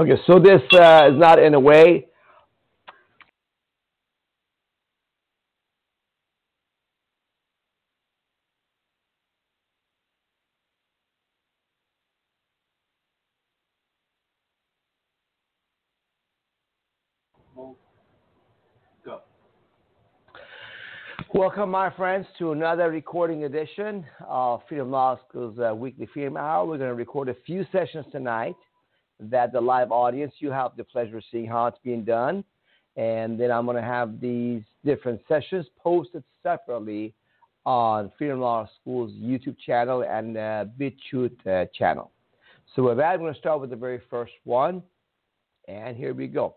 Okay, so this is not in a way. Welcome, my friends, to another recording edition of Freedom Law School's weekly Freedom Hour. We're going to record a few sessions tonight that the live audience, you have the pleasure of seeing how it's being done. And then I'm going to have these different sessions posted separately on Freedom Law School's YouTube channel and BitChute channel. So with that, I'm going to start with the very first one. And here we go.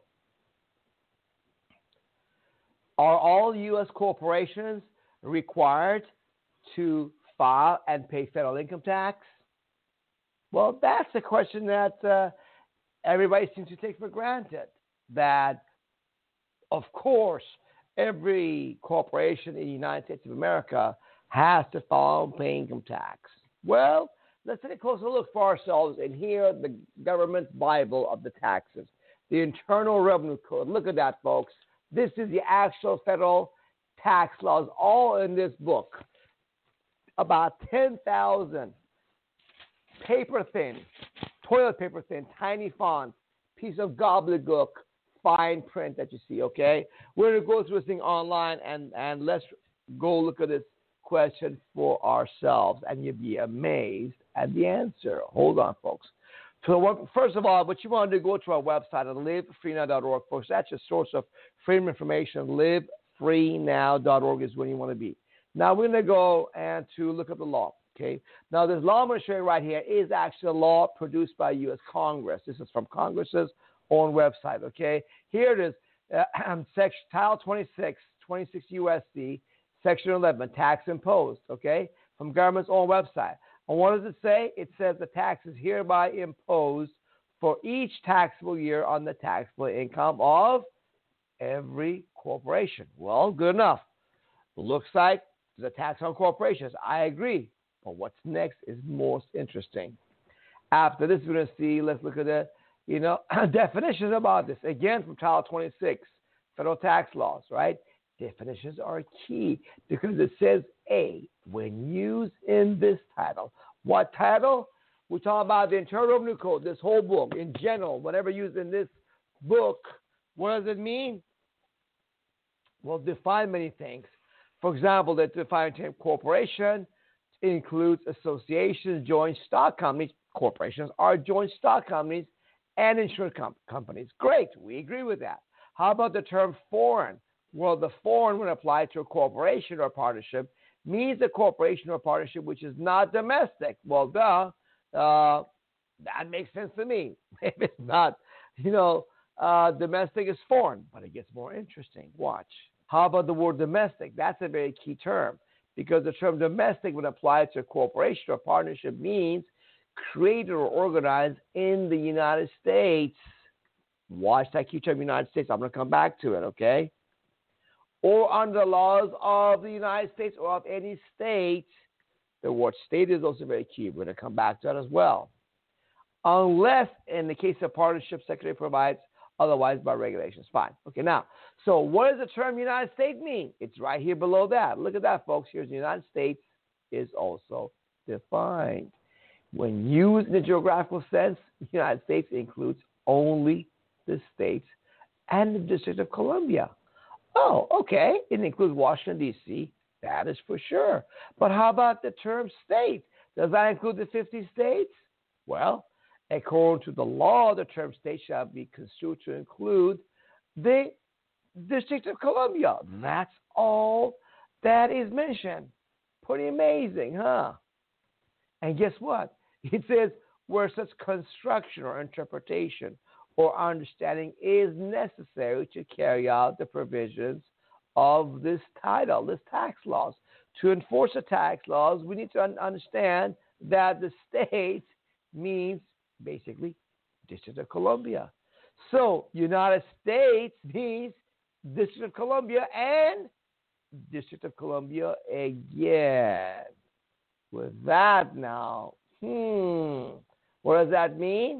Are all U.S. corporations required to file and pay federal income tax? Well, that's a question that everybody seems to take for granted. That, of course, every corporation in the United States of America has to file and pay income tax. Well, let's take a closer look for ourselves and hear the government's Bible of the taxes, the Internal Revenue Code. Look at that, folks. This is the actual federal tax laws, all in this book. About 10,000 paper thin, toilet paper thin, tiny font, piece of gobbledygook, fine print that you see, okay? We're going to go through this thing online, and let's go look at this question for ourselves, and you'll be amazed at the answer. Hold on, folks. So first of all, what you want to do, go to our website at livefreenow.org, folks. That's your source of freedom information. Livefreenow.org is where you want to be. Now we're going to go and to look at the law. Okay. Now this law I'm going to show you right here is actually a law produced by U.S. Congress. This is from Congress's own website. Okay. Here it is. Section Title 26 U.S.C. Section 11, tax imposed. Okay, from government's own website. And what does it say? It says the tax is hereby imposed for each taxable year on the taxable income of every corporation. Well, good enough. Looks like there's a tax on corporations. I agree. But what's next is most interesting. After this, we're going to see, let's look at the, definitions about this. Again, from Title 26, federal tax laws, right? Definitions are key because it says A, when used in this title. What title? We're talking about the Internal Revenue Code, this whole book. In general, whatever used in this book, what does it mean? Well, define many things. For example, the defined term corporation includes associations, joint stock companies. Corporations are joint stock companies and insurance companies. Great, we agree with that. How about the term foreign? Well, the foreign, when applied to a corporation or partnership, means a corporation or partnership which is not domestic. Well, that makes sense to me. If it's not, domestic is foreign, but it gets more interesting. Watch. How about the word domestic? That's a very key term because the term domestic, when applied to a corporation or partnership, means created or organized in the United States. Watch that key term, United States. I'm going to come back to it, okay? Or under the laws of the United States or of any state. The word state is also very key. We're going to come back to that as well. Unless, in the case of partnership, Secretary provides otherwise by regulations. Fine. Okay, now, so what does the term United States mean? It's right here below that. Look at that, folks. Here's the United States is also defined. When used in the geographical sense, the United States includes only the states and the District of Columbia. Oh, okay. It includes Washington, D.C. That is for sure. But how about the term state? Does that include the 50 states? Well, according to the law, the term state shall be construed to include the District of Columbia. That's all that is mentioned. Pretty amazing, huh? And guess what? It says where such construction or interpretation or understanding is necessary to carry out the provisions of this title, this tax laws. To enforce the tax laws, we need to understand that the state means basically District of Columbia. So United States means District of Columbia and District of Columbia again. With that now, what does that mean?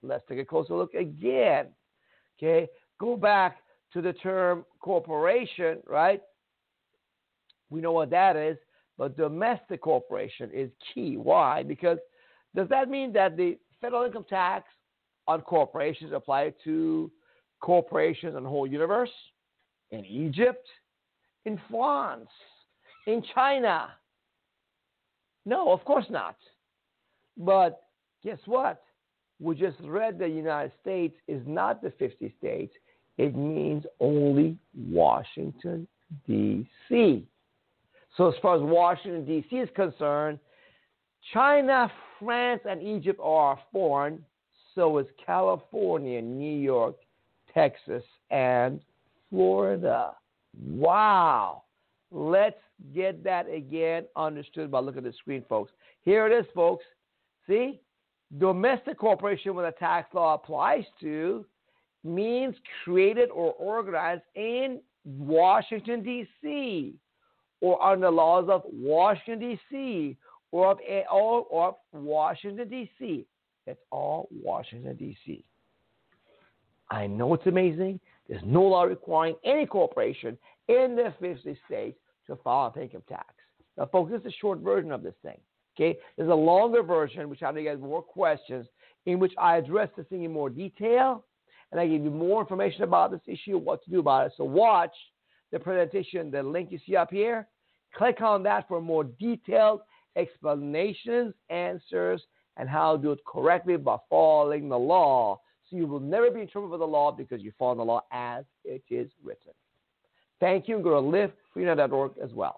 Let's take a closer look again. Okay, go back to the term corporation, right? We know what that is, but domestic corporation is key. Why? Because does that mean that the federal income tax on corporations apply to corporations in the whole universe? In Egypt? In France? In China? No, of course not. But guess what? We just read the United States is not the 50 states. It means only Washington, D.C. So as far as Washington, D.C. is concerned, China, France, and Egypt are foreign. So is California, New York, Texas, and Florida. Wow. Let's get that again understood by looking at the screen, folks. Here it is, folks. See? Domestic corporation, when the tax law applies to, means created or organized in Washington, D.C., or under laws of Washington, D.C., or of Washington, D.C. It's all Washington, D.C. I know it's amazing. There's no law requiring any corporation in the 50 states to file an income tax. Now, folks, this is a short version of this thing. Okay, there's a longer version, which I know you guys have more questions, in which I address this thing in more detail, and I give you more information about this issue, what to do about it. So watch the presentation, the link you see up here. Click on that for more detailed explanations, answers, and how to do it correctly by following the law. So you will never be in trouble with the law because you follow the law as it is written. Thank you. Go to livefreenow.org as well.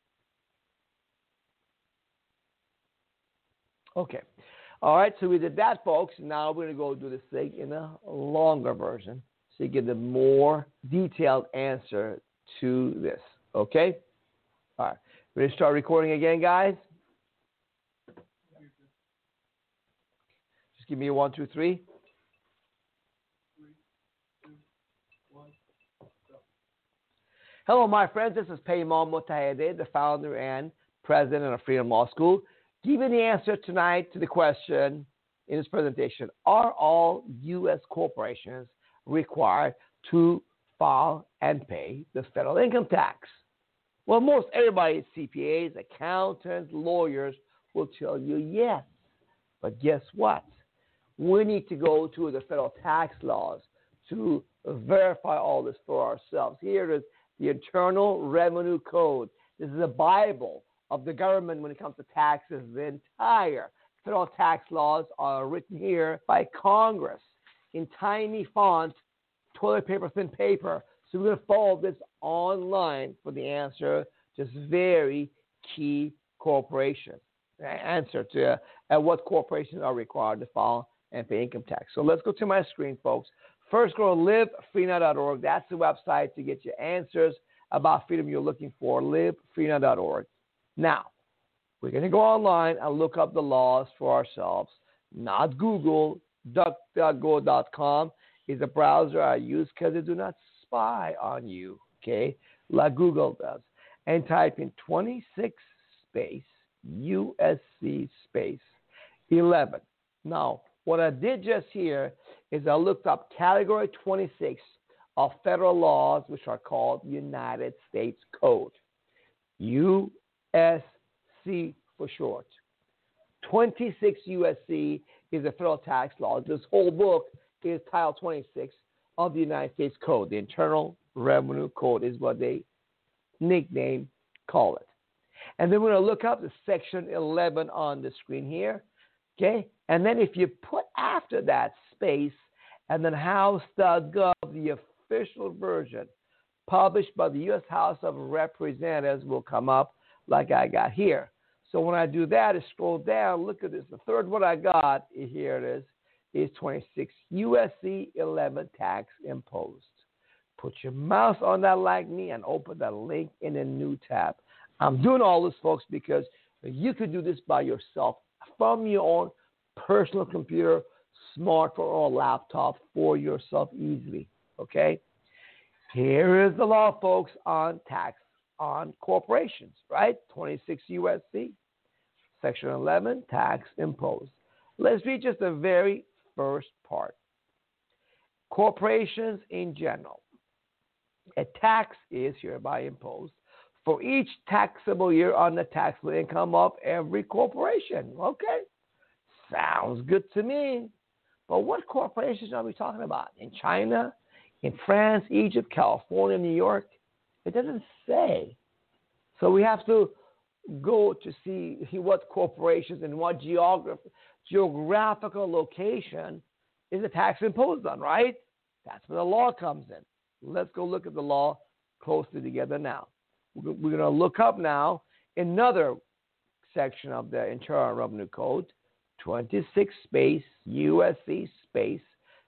Okay. All right, so we did that, folks. Now we're going to go do this thing in a longer version so you get the more detailed answer to this. Okay? All right. Ready to start recording again, guys? Just give me a 1, 2, 3. 3, 2, 1, go. Hello, my friends. This is Payman Motahedeh, the founder and president of Freedom Law School. Give me the answer tonight to the question in this presentation. Are all U.S. corporations required to file and pay the federal income tax? Well, most everybody, CPAs, accountants, lawyers, will tell you yes. But guess what? We need to go to the federal tax laws to verify all this for ourselves. Here is the Internal Revenue Code. This is a Bible of the government when it comes to taxes. The entire federal tax laws are written here by Congress in tiny font, toilet paper, thin paper. So we're going to follow this online for the answer. Just very key corporations. Answer to what corporations are required to file and pay income tax. So let's go to my screen, folks. First, go to livefreenow.org. That's the website to get your answers about freedom you're looking for, livefreenow.org. Now, we're going to go online and look up the laws for ourselves. Not Google. DuckDuckGo.com is a browser I use because they do not spy on you, okay, like Google does. And type in 26 space USC space 11. Now, what I did just here is I looked up Category 26 of federal laws, which are called United States Code. USC for short. 26 USC is a federal tax law. This whole book is Title 26 of the United States Code. The Internal Revenue Code is what they call it. And then we're going to look up the Section 11 on the screen here. Okay? And then if you put after that space and then House.gov, the official version published by the U.S. House of Representatives will come up like I got here. So when I do that, I scroll down, look at this. The third one I got, here it is 26 USC 11 tax imposed. Put your mouse on that like me and open that link in a new tab. I'm doing all this, folks, because you could do this by yourself from your own personal computer, smartphone, or laptop for yourself easily. Okay? Here is the law, folks, on tax on corporations, right? 26 USC, Section 11, tax imposed. Let's read just a very first part. Corporations in general. A tax is hereby imposed for each taxable year on the taxable income of every corporation. Okay, sounds good to me. But what corporations are we talking about? In China, in France, Egypt, California, New York? It doesn't say. So we have to go to see what corporations and what geographical location is the tax imposed on, right? That's where the law comes in. Let's go look at the law closely together now. We're going to look up now another section of the Internal Revenue Code, 26 space USC space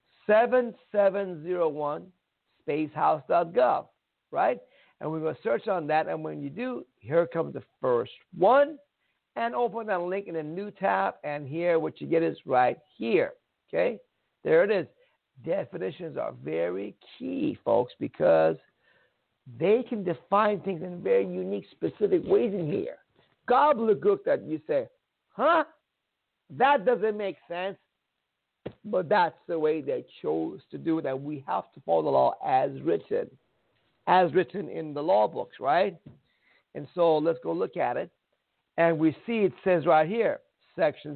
7701 space house.gov, right? And we're going to search on that. And when you do, here comes the first one. And open that link in a new tab. And here, what you get is right here. Okay? There it is. Definitions are very key, folks, because they can define things in very unique, specific ways in here. Gobbledygook that you say, huh? That doesn't make sense. But that's the way they chose to do it, and we have to follow the law as written in the law books, right? And so let's go look at it. And we see it says right here, Section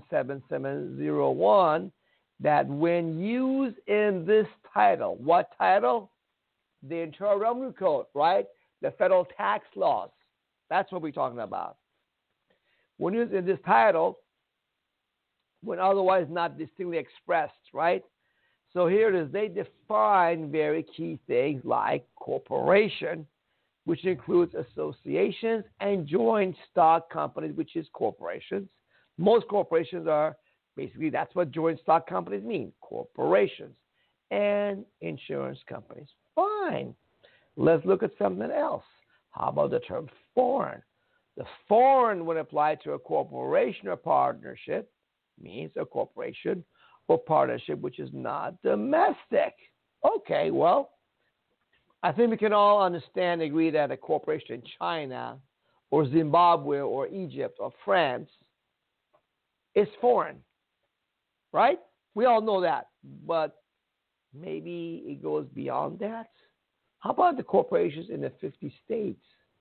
7701, that when used in this title, what title? The Internal Revenue Code, right? The federal tax laws. That's what we're talking about. When used in this title, when otherwise not distinctly expressed, right? So here it is. They define very key things like corporation, which includes associations and joint stock companies, which is corporations. Most corporations are basically, that's what joint stock companies mean, corporations and insurance companies. Fine. Let's look at something else. How about the term foreign? The foreign, when applied to a corporation or partnership, means a corporation or partnership which is not domestic. Okay, well, I think we can all understand and agree that a corporation in China or Zimbabwe or Egypt or France is foreign, right? We all know that, but maybe it goes beyond that. How about the corporations in the 50 states?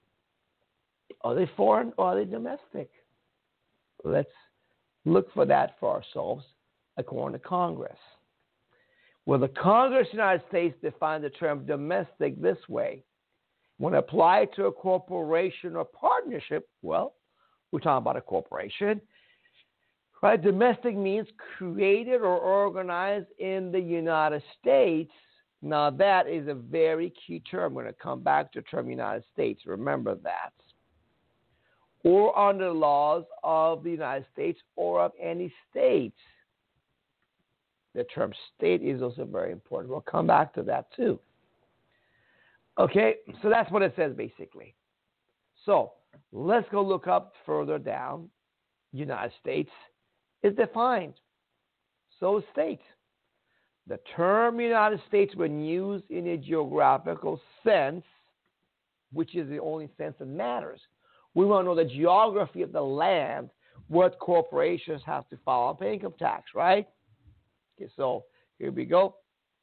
Are they foreign or are they domestic? Let's look for that for ourselves according to Congress. Well, the Congress of the United States defined the term domestic this way. When applied to a corporation or partnership, well, we're talking about a corporation, right? Domestic means created or organized in the United States. Now, that is a very key term. We're going to come back to the term United States. Remember that. Or under the laws of the United States or of any state. The term state is also very important. We'll come back to that too. Okay, so that's what it says basically. So let's go look up further down. United States is defined. So is state. The term United States, when used in a geographical sense, which is the only sense that matters, we want to know the geography of the land, what corporations have to file and pay income tax, right? Okay, so here we go.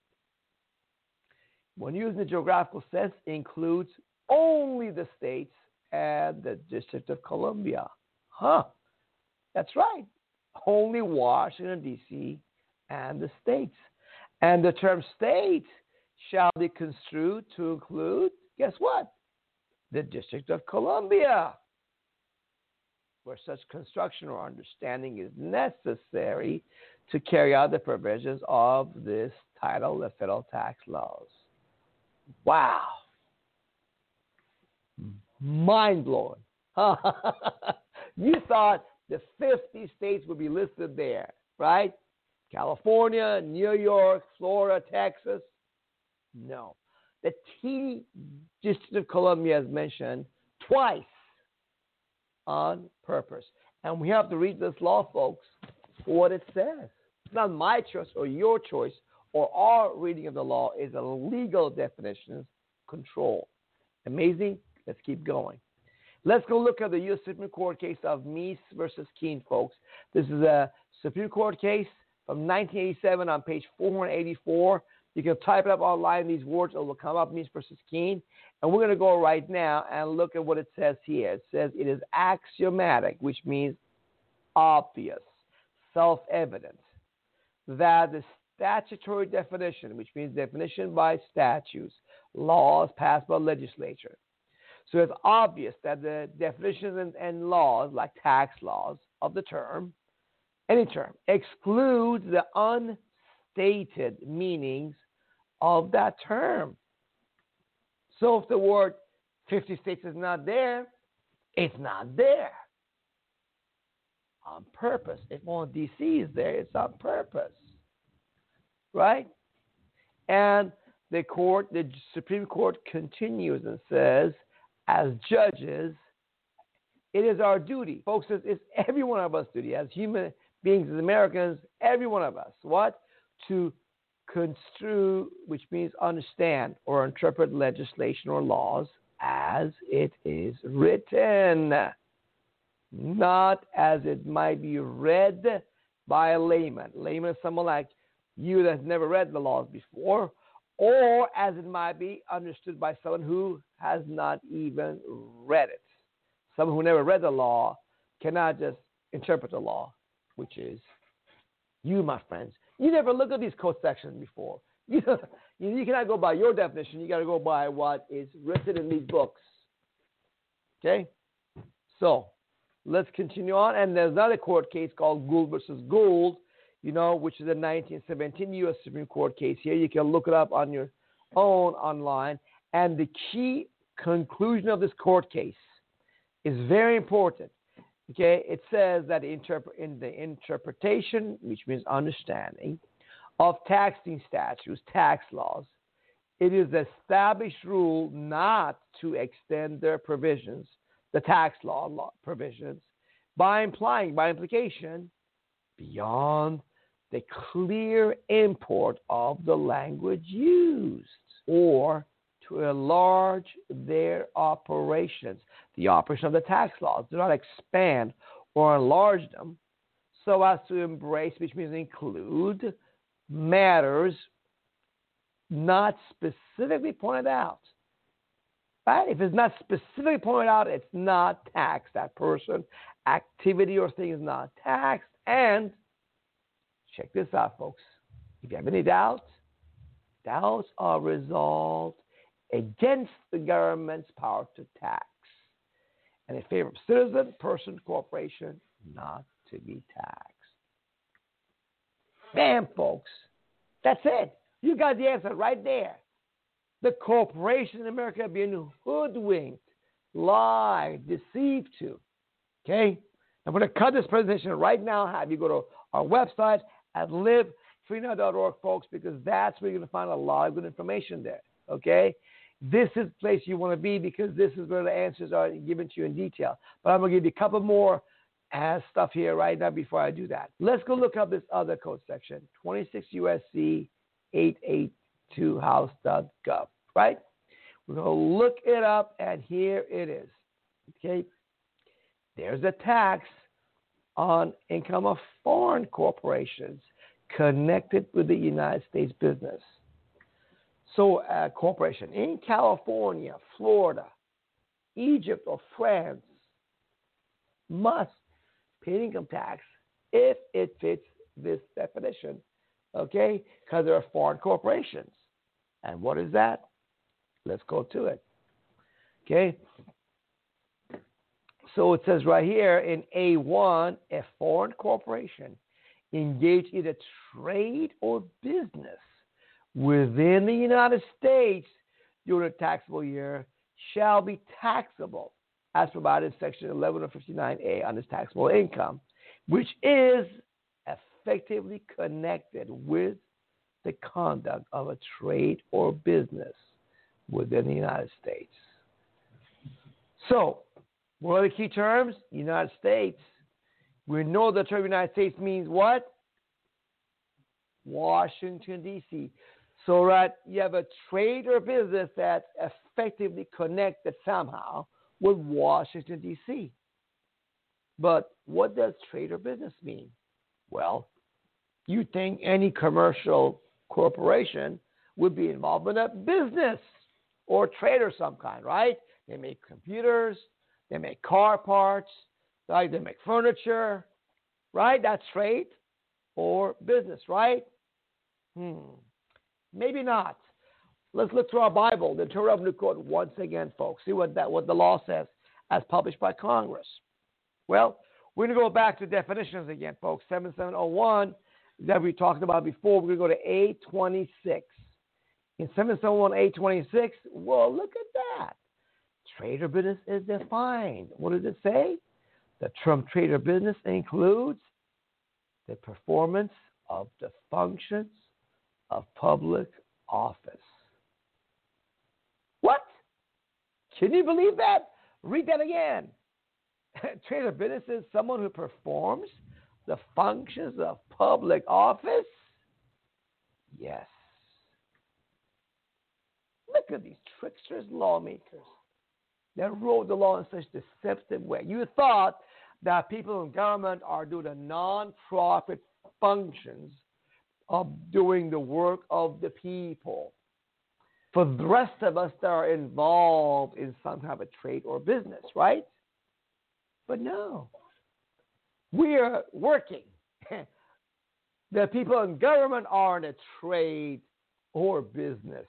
When used in the geographical sense, it includes only the states and the District of Columbia. Huh, that's right. Only Washington, D.C. and the states. And the term state shall be construed to include, guess what? The District of Columbia, where such construction or understanding is necessary to carry out the provisions of this title, the federal tax laws. Wow. Mind-blowing. You thought the 50 states would be listed there, right? California, New York, Florida, Texas. No. The teeny District of Columbia is mentioned twice on purpose. And we have to read this law, folks, for what it says. It's not my choice or your choice or our reading of the law. Is a legal definition control. Amazing? Let's keep going. Let's go look at the U.S. Supreme Court case of Meese versus Keene, folks. This is a Supreme Court case from 1987 on page 484. You can type it up online, these words, it will come up, Mies versus Keene. And we're going to go right now and look at what it says here. It says it is axiomatic, which means obvious, self-evident, that the statutory definition, which means definition by statutes, laws passed by legislature. So it's obvious that the definitions and laws, like tax laws of the term, any term, excludes the unstated meanings of that term. So if the word 50 states is not there, it's not there on purpose. If only DC is there, it's on purpose, right? And the Supreme Court continues and says, as judges, it is our duty. Folks, it's every one of us' duty as human beings, as Americans, every one of us, what? To construe, which means understand or interpret legislation or laws as it is written, not as it might be read by a layman. Layman is someone like you that has never read the laws before, or as it might be understood by someone who has not even read it. Someone who never read the law cannot just interpret the law, which is you, my friends. You never looked at these code sections before. You cannot go by your definition. You got to go by what is written in these books. Okay? So, let's continue on. And there's another court case called Gould versus Gould, which is a 1917 U.S. Supreme Court case here. You can look it up on your own online. And the key conclusion of this court case is very important. Okay, it says that in the interpretation, which means understanding, of taxing statutes, tax laws, it is the established rule not to extend their provisions, the tax law provisions, by implication, beyond the clear import of the language used, or to enlarge their operations. The operation of the tax laws do not expand or enlarge them so as to embrace, which means include, matters not specifically pointed out. Right? If it's not specifically pointed out, it's not taxed. That person, activity, or thing is not taxed. And check this out, folks. If you have any doubts are resolved against the government's power to tax, and in favor of citizen, person, corporation, not to be taxed. Bam, folks. That's it. You got the answer right there. The corporations in America are being hoodwinked, lied, deceived to. Okay? I'm going to cut this presentation right now. Have you go to our website at livefreenow.org, folks, because that's where you're going to find a lot of good information there. Okay? This is the place you want to be because this is where the answers are given to you in detail. But I'm going to give you a couple more stuff here right now before I do that. Let's go look up this other code section, 26 U.S.C. 882 house.gov, right? We're going to look it up, and here it is. Okay? There's a tax on income of foreign corporations connected with the United States business. So a corporation in California, Florida, Egypt, or France must pay income tax if it fits this definition, okay? Because they're foreign corporations. And what is that? Let's go to it, okay? So it says right here in A1, a foreign corporation engaged in a trade or business within the United States during a taxable year shall be taxable as provided in Section 1159A on its taxable income, which is effectively connected with the conduct of a trade or business within the United States. So, what are the key terms? United States. We know the term United States means what? Washington, D.C. So, right, you have a trade or business that's effectively connected somehow with Washington, D.C. But what does trade or business mean? Well, you think any commercial corporation would be involved in a business or trade of some kind, right? They make computers, they make car parts, right? They make furniture, right? That's trade or business, right? Maybe not. Let's look through our Bible, the Torah of New Code, once again, folks. See what the law says as published by Congress. Well, we're going to go back to definitions again, folks. 7701 that we talked about before. We're going to go to 826. In 7701, 826, well, look at that. Trade or business is defined. What does it say? The term trade or business includes the performance of the functions of public office. What? Can you believe that? Read that again. Trade or business is someone who performs the functions of public office? Yes. Look at these tricksters, lawmakers that wrote the law in such a deceptive way. You thought that people in government are doing the non-profit functions of doing the work of the people. For the rest of us that are involved in some type of trade or business, right? But no. We are working. The people in government are in a trade or business.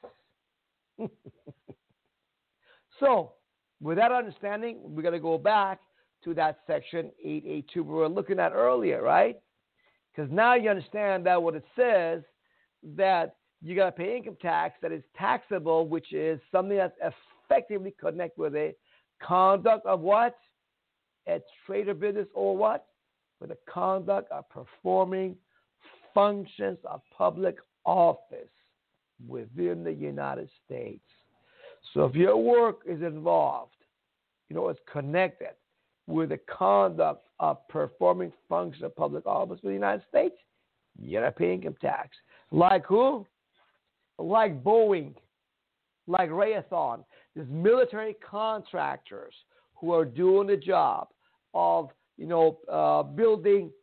So, with that understanding, we're going to go back to that section 882 we were looking at earlier, right? Because now you understand that what it says, that you got to pay income tax that is taxable, which is something that's effectively connected with a conduct of what? A trade or business, or what? With the conduct of performing functions of public office within the United States. So if your work is involved, it's connected with the conduct of performing functions of public office in the United States, you got to pay income tax. Like who? Like Boeing, like Raytheon. There's military contractors who are doing the job of, building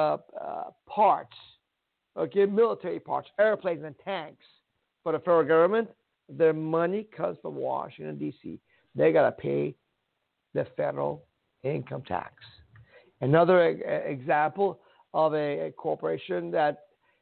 parts, military parts, airplanes and tanks for the federal government. Their money comes from Washington, D.C. They got to pay the federal income tax. Another example of a corporation that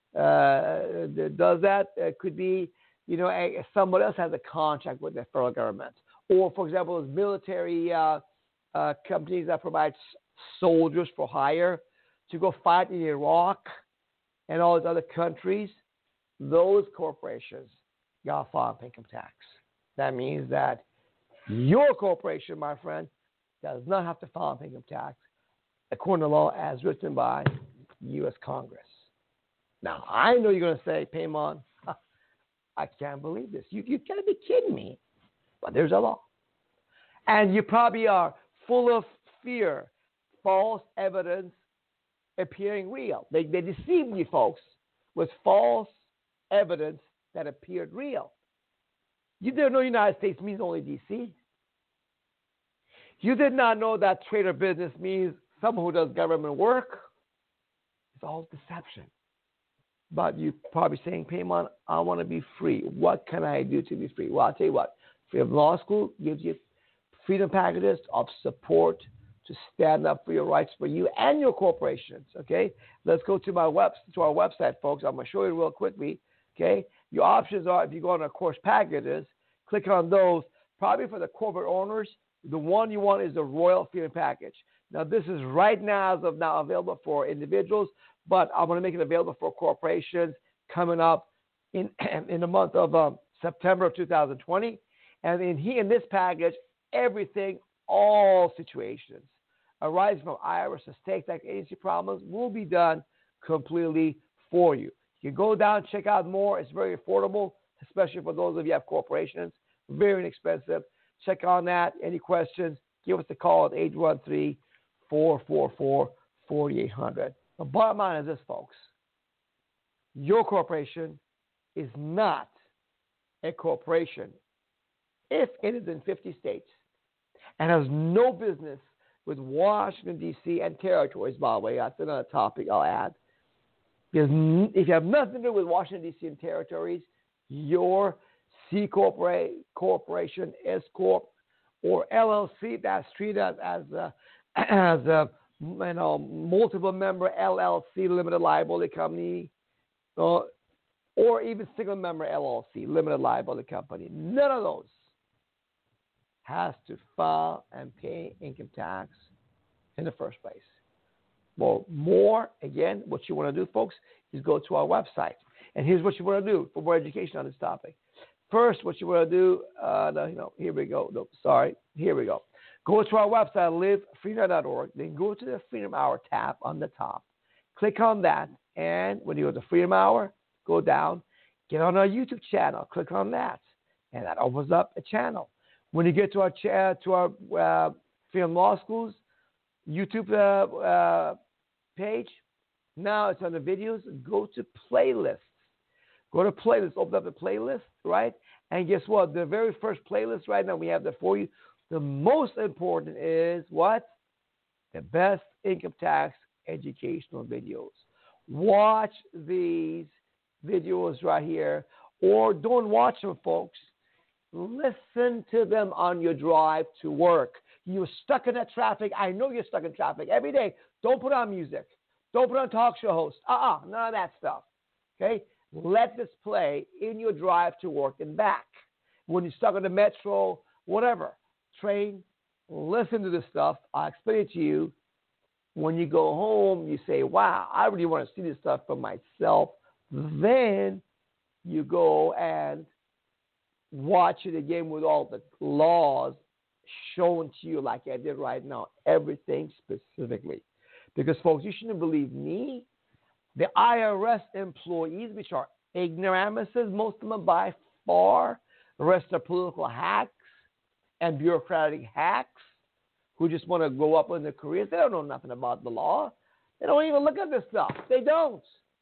does that could be, somebody else has a contract with the federal government. Or, for example, there's military companies that provide soldiers for hire to go fight in Iraq and all these other countries. Those corporations got to file income tax. That means that your corporation, my friend, does not have to file income tax according to law as written by U.S. Congress. Now, I know you're going to say, Paymon, I can't believe this. You got to be kidding me. But there's a law. And you probably are full of fear, false evidence appearing real. They deceived you, folks, with false evidence that appeared real. You didn't know United States means only D.C. You did not know that trade or business means someone who does government work. It's all deception. But you're probably saying, Paymon, I want to be free. What can I do to be free? Well, I'll tell you what. Freedom Law School gives you freedom packages of support to stand up for your rights for you and your corporations, okay? Let's go to our website, folks. I'm going to show you real quickly, okay? Your options are, if you go on our course packages, click on those. Probably for the corporate owners, the one you want is the Royal Freedom Package. Now, this is right now, as of now, available for individuals, but I'm going to make it available for corporations coming up in the month of September of 2020. And in this package, everything, all situations arising from IRS or state tax agency problems will be done completely for you. You can go down, check out more. It's very affordable, especially for those of you who have corporations. Very inexpensive. Check on that. Any questions, give us a call at 813-444-4800. The bottom line is this, folks. Your corporation is not a corporation if it is in 50 states and has no business with Washington, D.C. and territories, by the way. That's another topic I'll add. Because if you have nothing to do with Washington, D.C. and territories, your C corporation, S corp, or LLC that's treated as a multiple member LLC, limited liability company, or even single member LLC, limited liability company. None of those has to file and pay income tax in the first place. Well, again, what you want to do, folks, is go to our website. And here's what you want to do for more education on this topic. First, what you want to do, here we go. Here we go. Go to our website, livefreedom.org. Then go to the Freedom Hour tab on the top. Click on that. And when you go to Freedom Hour, go down. Get on our YouTube channel. Click on that. And that opens up a channel. When you get to our Freedom Law School's YouTube page, now it's on the videos. Go to playlists. Go to playlists. Open up the playlist, right? And guess what? The very first playlist right now, we have that for you. The most important is what? The best income tax educational videos. Watch these videos right here. Or don't watch them, folks. Listen to them on your drive to work. You're stuck in that traffic. I know you're stuck in traffic every day. Don't put on music. Don't put on talk show hosts. None of that stuff. Okay? Let this play in your drive to work and back. When you're stuck on the metro, whatever, train, listen to this stuff. I'll explain it to you. When you go home, you say, wow, I really want to see this stuff for myself. Then you go and watch it again with all the laws shown to you like I did right now, everything specifically. Because, folks, you shouldn't believe me. The IRS employees, which are ignoramuses, most of them by far, the rest are political hacks and bureaucratic hacks who just want to go up in their careers. They don't know nothing about the law. They don't even look at this stuff. They don't.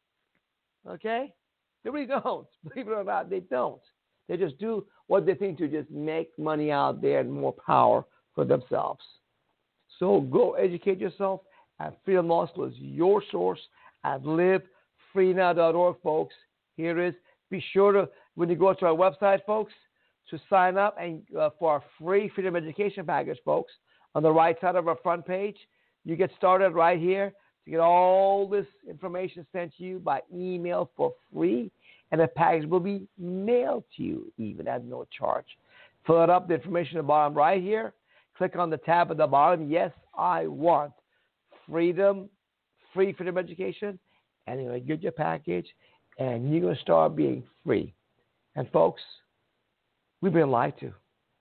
Okay? They really don't. Believe it or not, they don't. They just do what they think to just make money out there and more power for themselves. So go educate yourself at Freedom Law School is your source at livefreenow.org, folks. Here it is. Be sure to, when you go to our website, folks, to sign up and for our free Freedom Education package, folks. On the right side of our front page, you get started right here to get all this information sent to you by email for free. And the package will be mailed to you, even at no charge. Fill it up, the information at the bottom right here. Click on the tab at the bottom. Yes, I want free freedom education. And you're going to get your package, and you're going to start being free. And, folks, we've been lied to.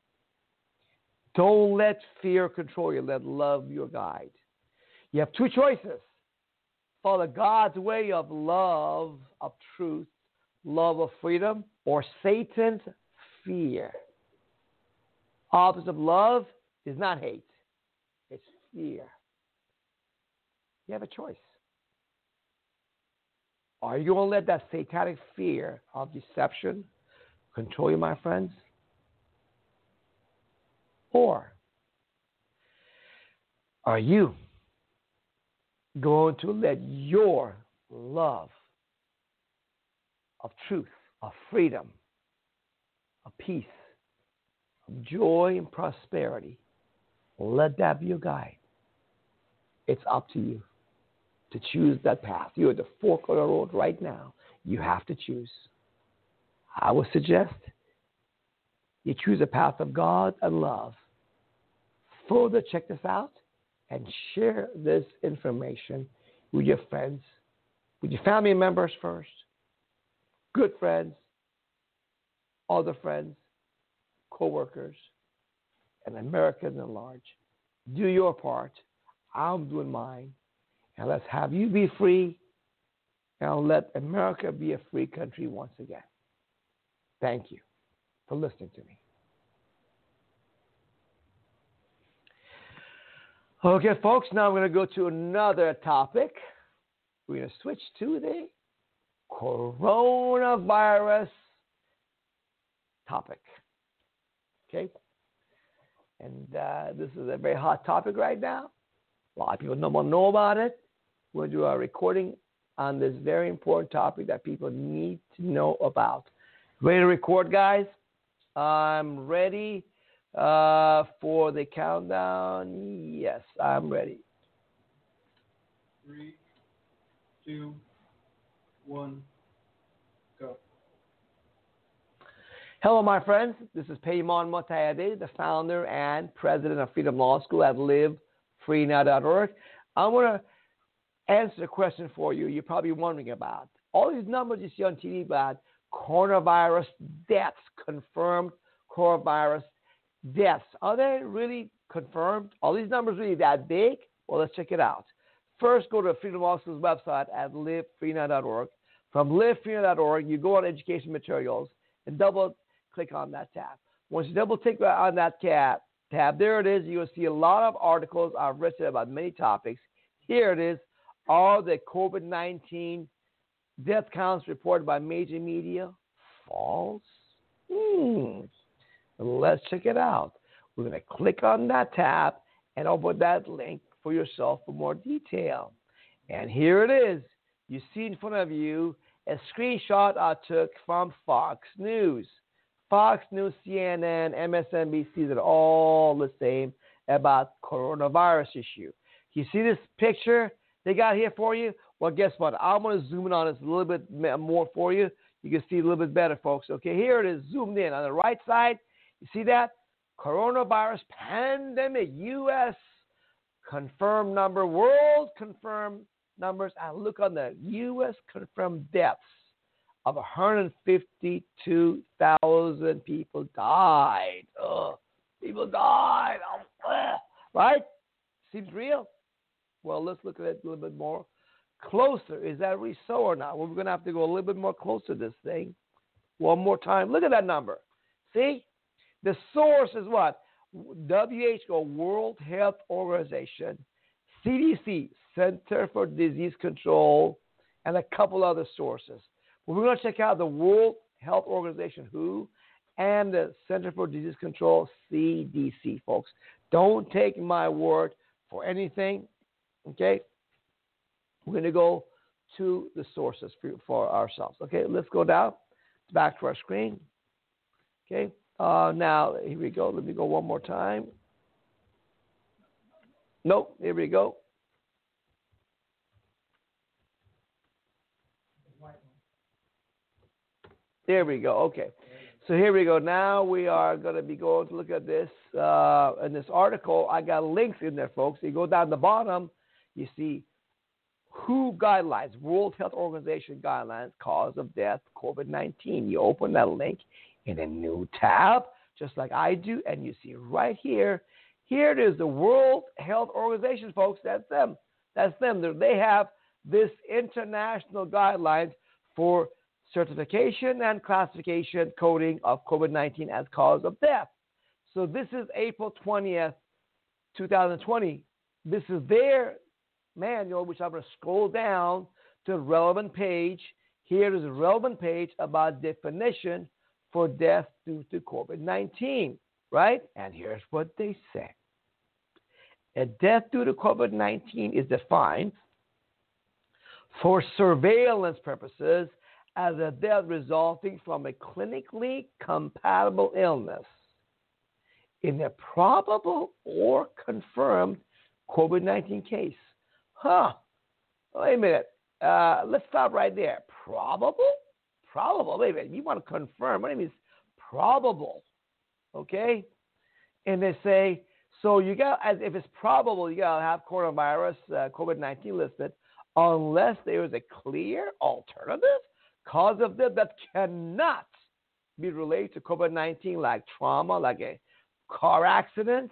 Don't let fear control you. Let love be your guide. You have two choices. Follow God's way of love, of truth, love of freedom, or Satan's fear. Opposite of love is not hate. It's fear. You have a choice. Are you going to let that satanic fear of deception control you, my friends? Or are you going to let your love of truth, of freedom, of peace, of joy and prosperity, let that be your guide? It's up to you to choose that path. You're at the fork of the road right now. You have to choose. I would suggest you choose a path of God and love. Further, check this out and share this information with your friends, with your family members first, good friends, other friends, co-workers, and Americans at large. Do your part. I'm doing mine. And let's have you be free, and let America be a free country once again. Thank you for listening to me. Okay, folks, now I'm going to go to another topic. We're going to switch to the coronavirus topic. Okay? And this is a very hot topic right now. A lot of people don't know about it. We're going to do a recording on this very important topic that people need to know about. Ready to record, guys? I'm ready for the countdown. Yes, I'm ready. 3, 2, 1, go. Hello, my friends. This is Payman Motayade, the founder and president of Freedom Law School at livefreenow.org. I want to answer a question for you you're probably wondering about. All these numbers you see on TV about coronavirus deaths, confirmed coronavirus deaths, are they really confirmed? Are these numbers really that big? Well, let's check it out. First, go to Freedom Law School's website at livefreenow.org. From livefreenow.org, you go on education materials and double-click on that tab. Once you double-click on that tab, there it is. You'll see a lot of articles I've written about many topics. Here it is. Are the COVID-19 death counts reported by major media false? Let's check it out. We're going to click on that tab and open that link for yourself for more detail. And here it is. You see in front of you a screenshot I took from Fox News. Fox News, CNN, MSNBC, they're all the same about coronavirus issue. You see this picture they got here for you? Well, guess what? I'm going to zoom in on this a little bit more for you. You can see a little bit better, folks. Okay, here it is zoomed in. On the right side, you see that? Coronavirus pandemic, U.S. confirmed number, world confirmed numbers. And look on the U.S. confirmed deaths of 152,000 people died. People died. Right? Seems real? Well, let's look at it a little bit more closer. Is that really so or not? Well, we're going to have to go a little bit more closer to this thing. One more time. Look at that number. See? The source is what? WHO, World Health Organization, CDC, Center for Disease Control, and a couple other sources. Well, we're going to check out the World Health Organization, WHO, and the Center for Disease Control, CDC, folks. Don't take my word for anything, okay? We're going to go to the sources for ourselves. Okay, let's go down back to our screen. Okay, now here we go. Let me go one more time. Nope, here we go. There we go. Okay, so here we go. Now we are going to be going to look at this in this article. I got links in there, folks. You go down the bottom, you see WHO guidelines, World Health Organization guidelines, cause of death, COVID-19. You open that link in a new tab, just like I do, and you see right here, here it is, the World Health Organization, folks. That's them. That's them. They have this international guidelines for certification and classification coding of COVID-19 as cause of death. So this is April 20th, 2020. This is their manual, which I'm going to scroll down to the relevant page. Here is a relevant page about definition for death due to COVID-19, right? And here's what they say. A death due to COVID-19 is defined for surveillance purposes as a death resulting from a clinically compatible illness in a probable or confirmed COVID-19 case. Wait a minute. Let's stop right there. Probable? Probable. Wait a minute. You want to confirm. What do you mean probable? Okay? And they say, so you got, as if it's probable, you got to have coronavirus, COVID-19 listed, unless there is a clear alternative cause of death that cannot be related to COVID-19, like trauma, like a car accident.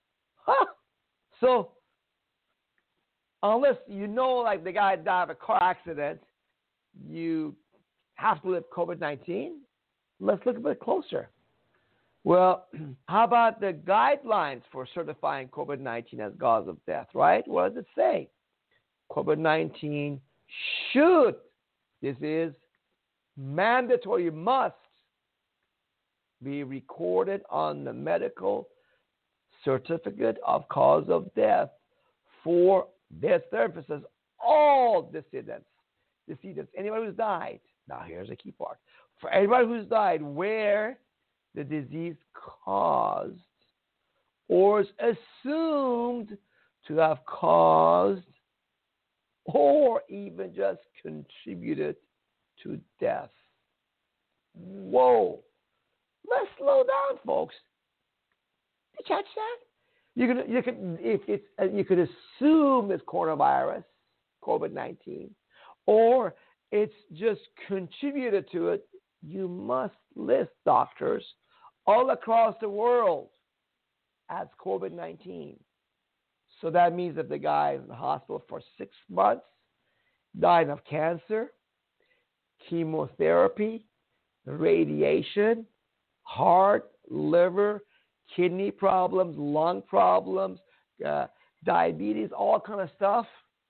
So, unless you know, like the guy died of a car accident, you have to live COVID-19. Let's look a bit closer. Well, how about the guidelines for certifying COVID-19 as cause of death, right? What does it say? COVID-19 should, this is mandatory, must be recorded on the medical certificate of cause of death for death purposes, all dissidents decedents, anybody who's died. Now here's the key part. For anybody who's died where the disease caused or is assumed to have caused or even just contributed to death. Whoa. Let's slow down, folks. Did you catch that? You could assume it's coronavirus, COVID-19, or it's just contributed to it. You must list doctors all across the world as COVID-19. So that means that the guy is in the hospital for 6 months, died of cancer, chemotherapy, radiation, heart, liver, kidney problems, lung problems, diabetes, all kind of stuff.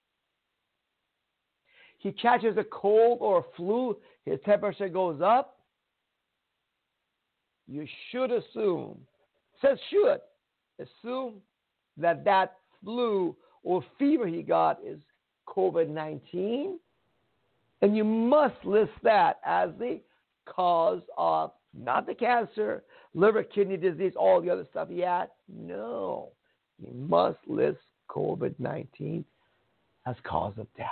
He catches a cold or a flu, his temperature goes up. You should assume, says should, assume that flu or fever he got is COVID-19. And you must list that as the cause of not the cancer, liver, kidney disease, all the other stuff he had. No. You must list COVID-19 as cause of death.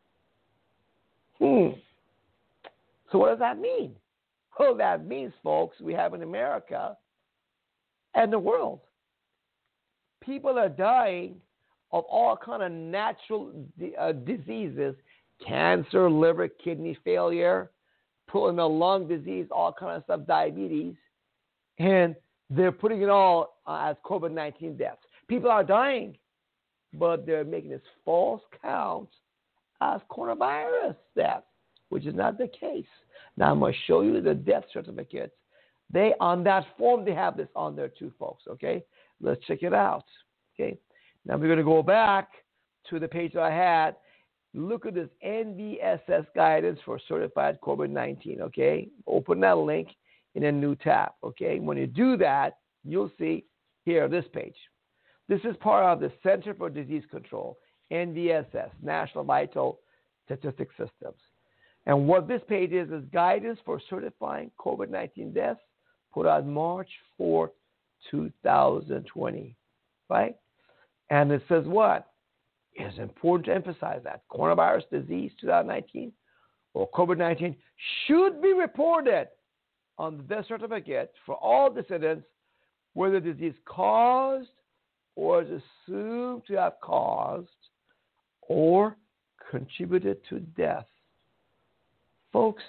So what does that mean? Well, that means, folks, we have in America and the world, people are dying of all kind of natural diseases, cancer, liver, kidney failure, pulling a lung disease, all kind of stuff, diabetes, and they're putting it all as COVID-19 deaths. People are dying, but they're making this false count as coronavirus deaths, which is not the case. Now I'm going to show you the death certificates. They, on that form, they have this on there too, folks, okay? Let's check it out, okay? Now we're going to go back to the page that I had. Look at this NVSS guidance for certified COVID-19, okay? Open that link in a new tab, okay? When you do that, you'll see here, this page. This is part of the Center for Disease Control, NVSS, National Vital Statistics Systems. And what this page is guidance for certifying COVID-19 deaths put on March 4th, 2020, right? And it says what? It's important to emphasize that coronavirus disease 2019 or COVID-19 should be reported on the death certificate for all descendants where the disease caused or is assumed to have caused or contributed to death. Folks,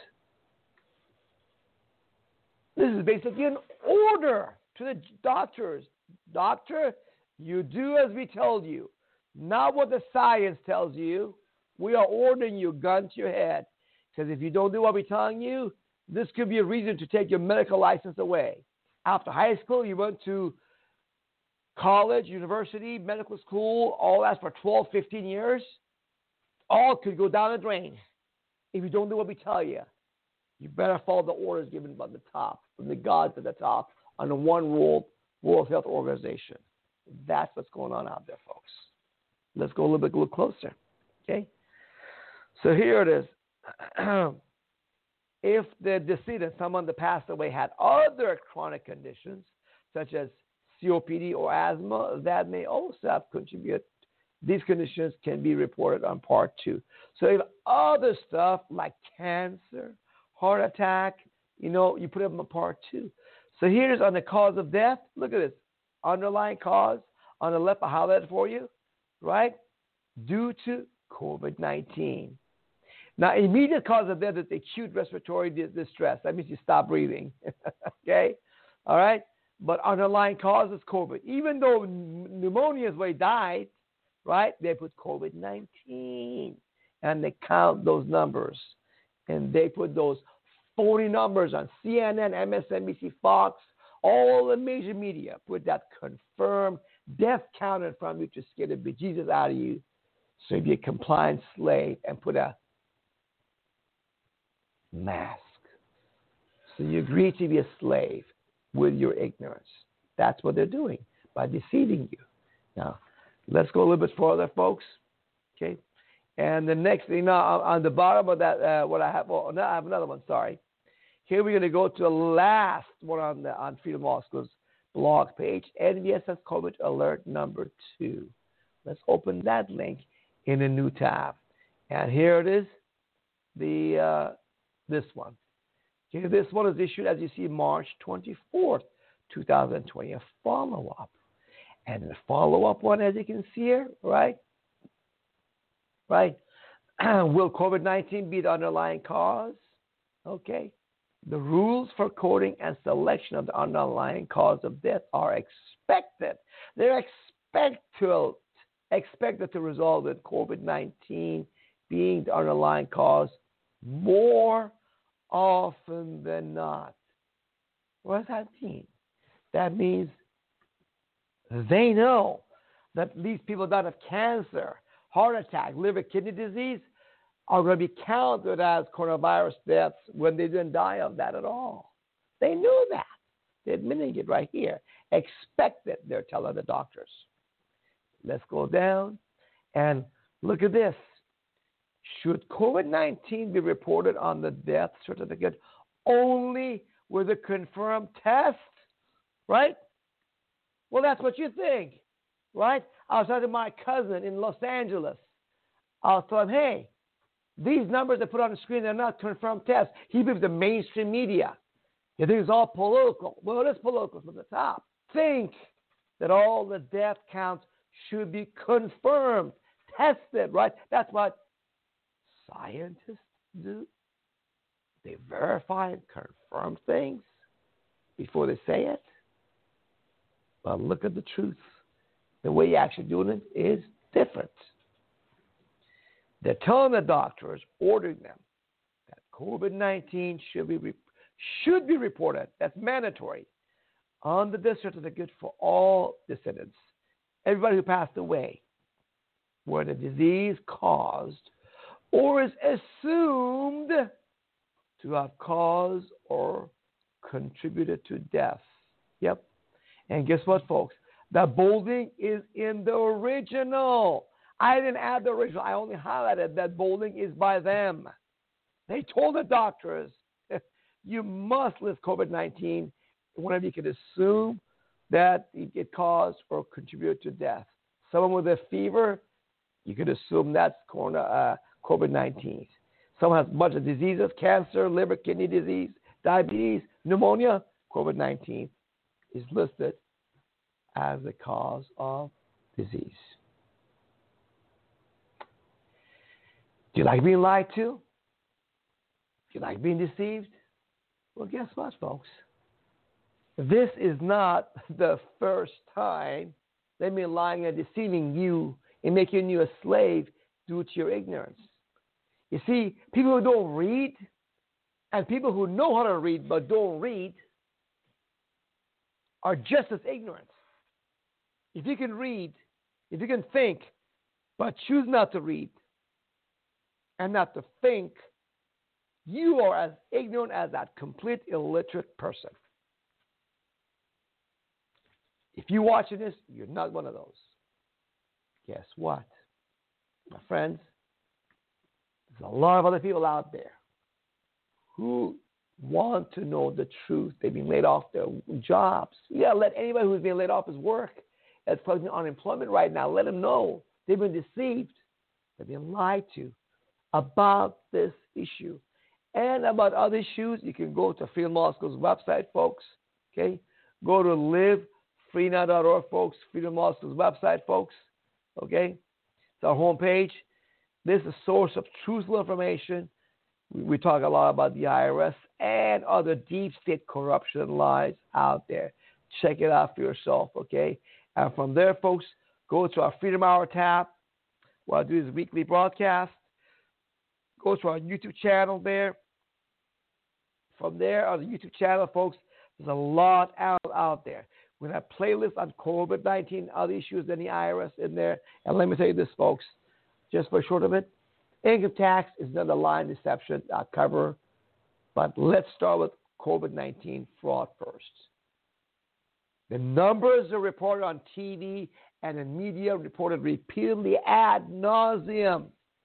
this is basically an order to the doctors. Doctor, you do as we told you, not what the science tells you. We are ordering you, gun to your head. Because if you don't do what we're telling you, this could be a reason to take your medical license away. After high school, you went to college, university, medical school, all that for 12, 15 years. All could go down the drain if you don't do what we tell you. You better follow the orders given by the top, from the gods at the top, on the One World Health Organization. That's what's going on out there, folks. Let's go a little closer, okay? So here it is. If the decedent, someone that passed away, had other chronic conditions, such as COPD or asthma, that may also have contributed. These conditions can be reported on Part 2. So if other stuff like cancer, heart attack, you put them on Part 2. So here's on the cause of death. Look at this. Underlying cause. On the left, I highlighted for you, right? Due to COVID-19. Now, immediate cause of death is acute respiratory distress. That means you stop breathing, okay? All right? But underlying cause is COVID. Even though pneumonia is where he died, right? They put COVID-19, and they count those numbers. And they put those 40 numbers on CNN, MSNBC, Fox, all the major media put that confirmed death count in front of you to scare the bejesus out of you. So you be a compliant slave and put a mask. So you agree to be a slave with your ignorance. That's what they're doing by deceiving you. Now, let's go a little bit further, folks. Okay? And the next thing, now on the bottom of that, what I have, well, no, I have another one. Sorry. Here we're going to go to the last one on Freedom Law School's blog page, NVSS COVID Alert number 2. Let's open that link in a new tab. And here it is, this one. Here, this one is issued, as you see, March 24th, 2020, a follow-up. And the follow-up one, as you can see here, right? Will COVID-19 be the underlying cause? Okay. The rules for coding and selection of the underlying cause of death are expected. They're expected to result in COVID-19 being the underlying cause more often than not. What does that mean? That means they know that these people that have cancer, heart attack, liver, kidney disease are going to be counted as coronavirus deaths when they didn't die of that at all. They knew that. They're admitting it right here. Expected, they're telling the doctors. Let's go down and look at this. Should COVID-19 be reported on the death certificate only with a confirmed test? Right? Well, that's what you think. Right? I was talking to my cousin in Los Angeles. I was telling him, hey, these numbers they put on the screen, they're not confirmed tests. He believes the mainstream media. He thinks it's all political. Well, it is political from the top. Think that all the death counts should be confirmed, tested, right? That's what scientists do. They verify and confirm things before they say it. But look at the truth. The way you're actually doing it is different. They're telling the doctors, ordering them, that COVID-19 should be reported. That's mandatory on the death certificate for all descendants. Everybody who passed away, where the disease caused or is assumed to have caused or contributed to death. Yep. And guess what, folks? The bolding is in the original. I didn't add the original. I only highlighted that bolding is by them. They told the doctors, you must list COVID-19 whenever you can assume that it caused or contributed to death. Someone with a fever, you could assume that's COVID-19. Someone has a bunch of diseases, cancer, liver, kidney disease, diabetes, pneumonia, COVID-19 is listed as the cause of disease. Do you like being lied to? Do you like being deceived? Well, guess what, folks? This is not the first time they've been lying and deceiving you and making you a slave due to your ignorance. You see, people who don't read and people who know how to read but don't read are just as ignorant. If you can read, if you can think, but choose not to read and not to think, you are as ignorant as that complete illiterate person. If you're watching this, you're not one of those. Guess what? My friends, there's a lot of other people out there who want to know the truth. They've been laid off their jobs. Yeah, let anybody who's been laid off his work, that's plugged in unemployment right now, let them know they've been deceived. They've been lied to about this issue. And about other issues, you can go to Freedom Law School's website, folks. Okay? Go to livefreenow.org, folks. Freedom Law School's website, folks. Okay? It's our homepage. This is a source of truthful information. We talk a lot about the IRS and other deep state corruption lies out there. Check it out for yourself, okay? And from there, folks, go to our Freedom Hour tab. What I do is weekly broadcast. Go to our YouTube channel there. From there, on the YouTube channel, folks, there's a lot out there. We have playlists on COVID-19, other issues than the IRS in there. And let me tell you this, folks, just for short of it, income tax is another line deception I'll cover. But let's start with COVID-19 fraud first. The numbers are reported on TV and in media reported repeatedly ad nauseum.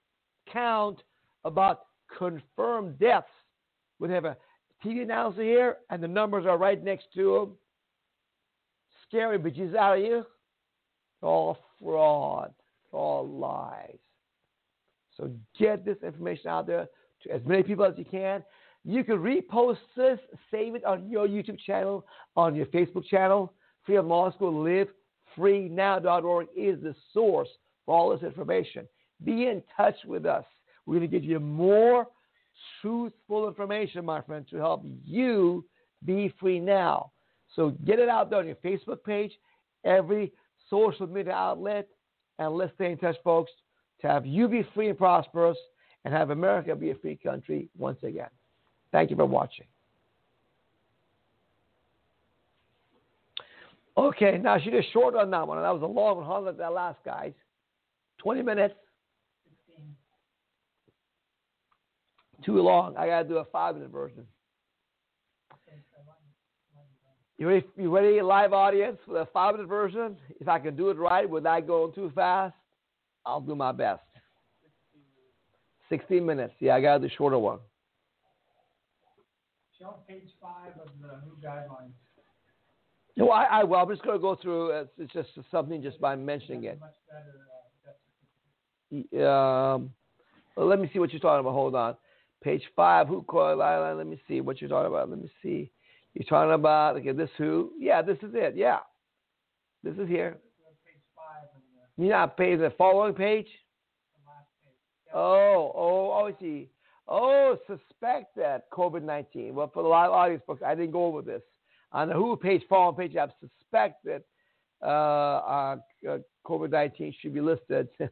count about confirmed deaths. We have a TV announcer here, and the numbers are right next to him. Scary bitches out of you. It's all fraud. It's all lies. So get this information out there to as many people as you can. You can repost this, save it on your YouTube channel, on your Facebook channel. Freedom Law School, livefreenow.org is the source for all this information. Be in touch with us. We're going to give you more truthful information, my friend, to help you be free now. So get it out there on your Facebook page, every social media outlet, and let's stay in touch, folks, to have you be free and prosperous and have America be a free country once again. Thank you for watching. Okay, now she did short on that one. That was a long one, like that last guy's. 20 minutes. 16. Too long. I got to do a 5-minute version. You ready, live audience, for the 5-minute version? If I can do it right without going too fast, I'll do my best. 16 minutes. Yeah, I got to do the shorter one. Show page 5 of the WHO guidelines. No, I'm just going to go through. It's just something just by mentioning it. Much better, Well, let me see what you're talking about. Hold on. Page 5, WHO guideline. Let me see what you're talking about. Let me see. You're talking about, okay, this WHO. Yeah, this is it. Yeah. This is here. Page 5 of the You're not paying the following page? last page. Oh, I see. Oh, suspected COVID-19. Well, for the live audience, folks, I didn't go over this. On the WHO page, following page, I've suspected COVID-19 should be listed, as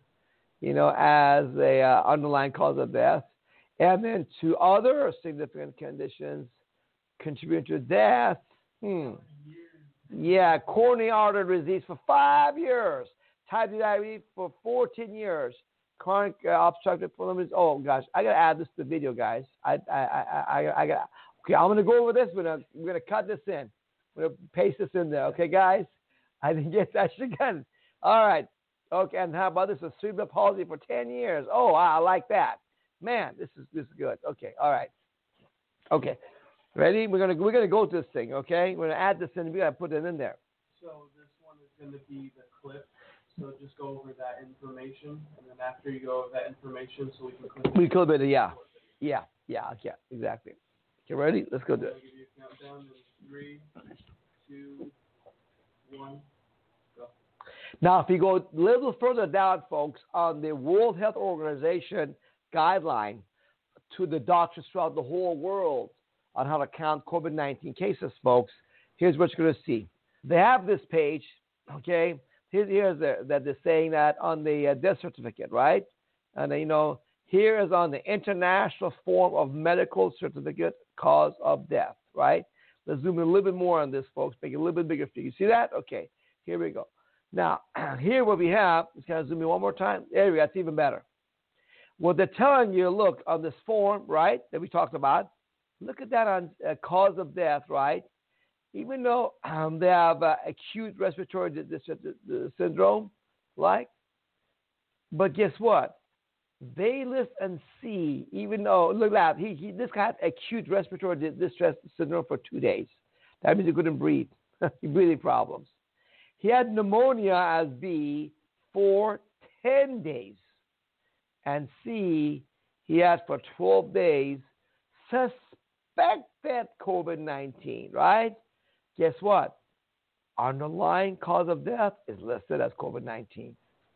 a underlying cause of death. And then to other significant conditions contributing to death. Yeah, coronary artery disease for 5 years. Type 2 diabetes for 14 years. Chronic obstructive pulmonary. Oh gosh, I gotta add this to the video, guys. I got. Okay, I'm gonna go over this. We're gonna cut this in. We're gonna paste this in there. Okay, guys. I think yes, I should get it. All right. Okay, and how about this? A cerebral palsy for 10 years. Oh, I like that. Man, this is good. Okay, all right. Okay, ready? We're gonna go to this thing. Okay, we're gonna add this in. We gotta put it in there. So this one is going to be the clip. So just go over that information, and then after you go over that information, so we can click. We clip it. Yeah, exactly. Okay, ready? Let's go do it. I'll give you a countdown in 3, 2, 1, go. Now, if you go a little further down, folks, on the World Health Organization guideline to the doctors throughout the whole world on how to count COVID-19 cases, folks, here's what you're going to see. They have this page, okay? Here's that they're saying that on the death certificate, right? And, here is on the International Form of Medical Certificate Cause of Death, right? Let's zoom in a little bit more on this, folks. Make it a little bit bigger for you. See that? Okay, here we go. Now, here what we have, let's kind of zoom in one more time. There we go. That's even better. What they're telling you, look, on this form, right, that we talked about, look at that on cause of death, right? Even though they have acute respiratory syndrome, but guess what? They list and see, even though, look at that, this guy had acute respiratory distress syndrome for 2 days. That means he couldn't breathe. Breathing problems. He had pneumonia as B for 10 days. And C, he had for 12 days suspected COVID-19, right? Guess what? Underlying cause of death is listed as COVID-19.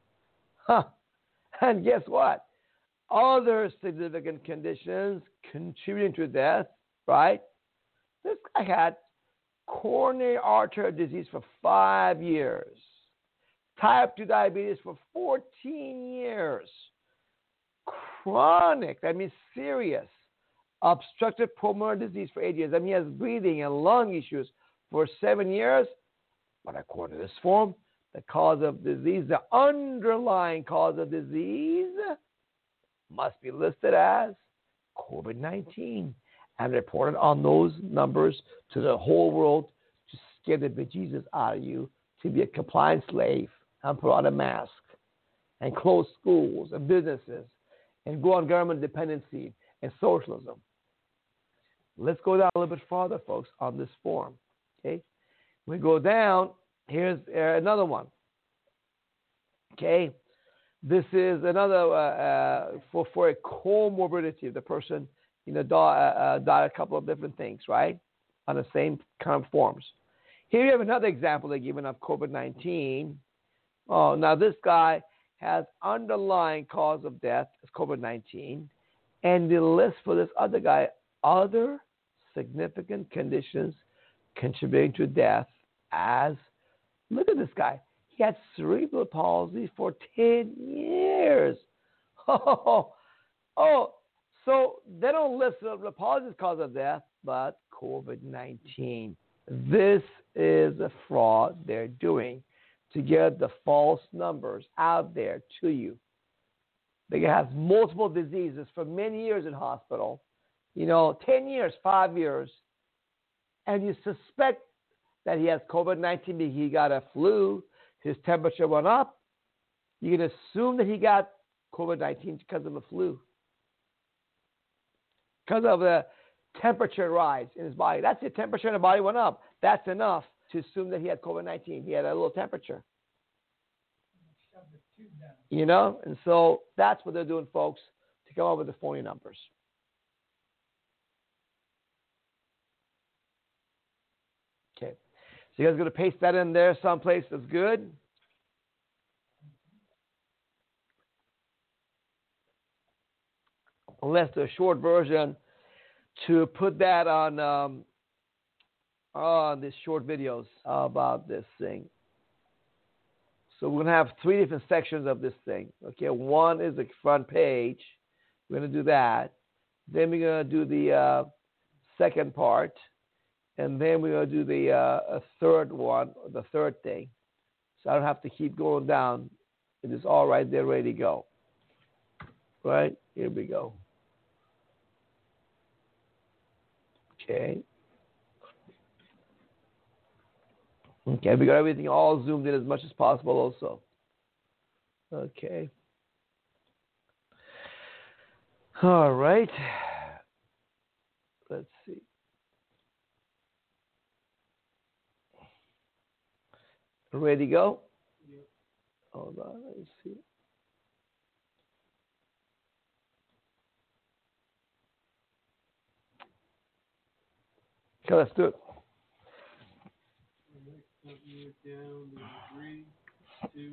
And guess what? Other significant conditions contributing to death, right? This guy had coronary artery disease for 5 years. Type 2 diabetes for 14 years. Chronic, that means serious, obstructive pulmonary disease for 8 years. That means he has breathing and lung issues for 7 years. But according to this form, the cause of disease, the underlying cause of disease, must be listed as COVID-19 and reported on those numbers to the whole world to scare the bejesus out of you, to be a compliant slave and put on a mask and close schools and businesses and go on government dependency and socialism. Let's go down a little bit farther, folks, on this form. Okay, we go down. Here's another one. Okay, this is another for a comorbidity. The person died a couple of different things, right, on the same kind of forms. Here you have another example they're giving of COVID-19. Oh, now this guy has underlying cause of death as COVID-19, and the list for this other guy, other significant conditions contributing to death as, look at this guy. He had cerebral palsy for 10 years. So they don't list cerebral palsy as cause of death, but COVID-19. This is a fraud they're doing to get the false numbers out there to you. They have multiple diseases for many years in hospital, 10 years, 5 years, and you suspect that he has COVID-19 because he got a flu, his temperature went up. You can assume that he got COVID-19 because of the flu, because of the temperature rise in his body. That's the temperature in the body went up. That's enough to assume that he had COVID-19. He had a little temperature. And so that's what they're doing, folks, to come up with the phony numbers. Okay. So you guys are going to paste that in there someplace that's good. Unless the short version to put that on these short videos about this thing. So we're going to have 3 different sections of this thing. Okay, one is the front page. We're going to do that. Then we're going to do the second part. And then we're going to do the third one, the third thing. So I don't have to keep going down. It is all right there, ready to go. Right? Here we go. Okay. Okay, we got everything all zoomed in as much as possible also. Okay. All right. Let's see. Ready to go? Yep. Hold on, let's see. Okay, let's do it. Down, 3, 2,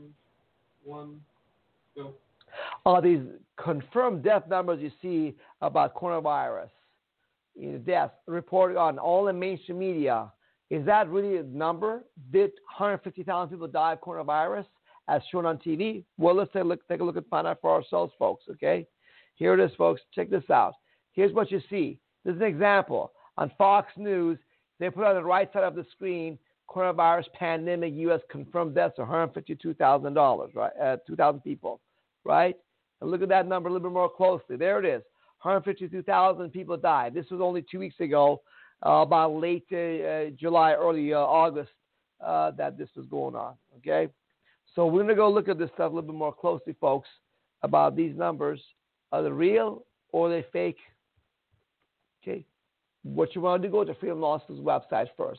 1, go. All these confirmed death numbers you see about coronavirus, deaths reported on all the mainstream media, is that really a number? Did 150,000 people die of coronavirus as shown on TV? Well, let's take a look and find out for ourselves, folks, okay? Here it is, folks. Check this out. Here's what you see. This is an example. On Fox News, they put on the right side of the screen, coronavirus pandemic, U.S. confirmed deaths, $152,000, right? 2,000 people, right? And look at that number a little bit more closely. There it is. 152,000 people died. This was only 2 weeks ago, about late July, early August, that this was going on, okay? So we're going to go look at this stuff a little bit more closely, folks, about these numbers. Are they real or are they fake? Okay. What you want to do, go to Freedom Law School's website first.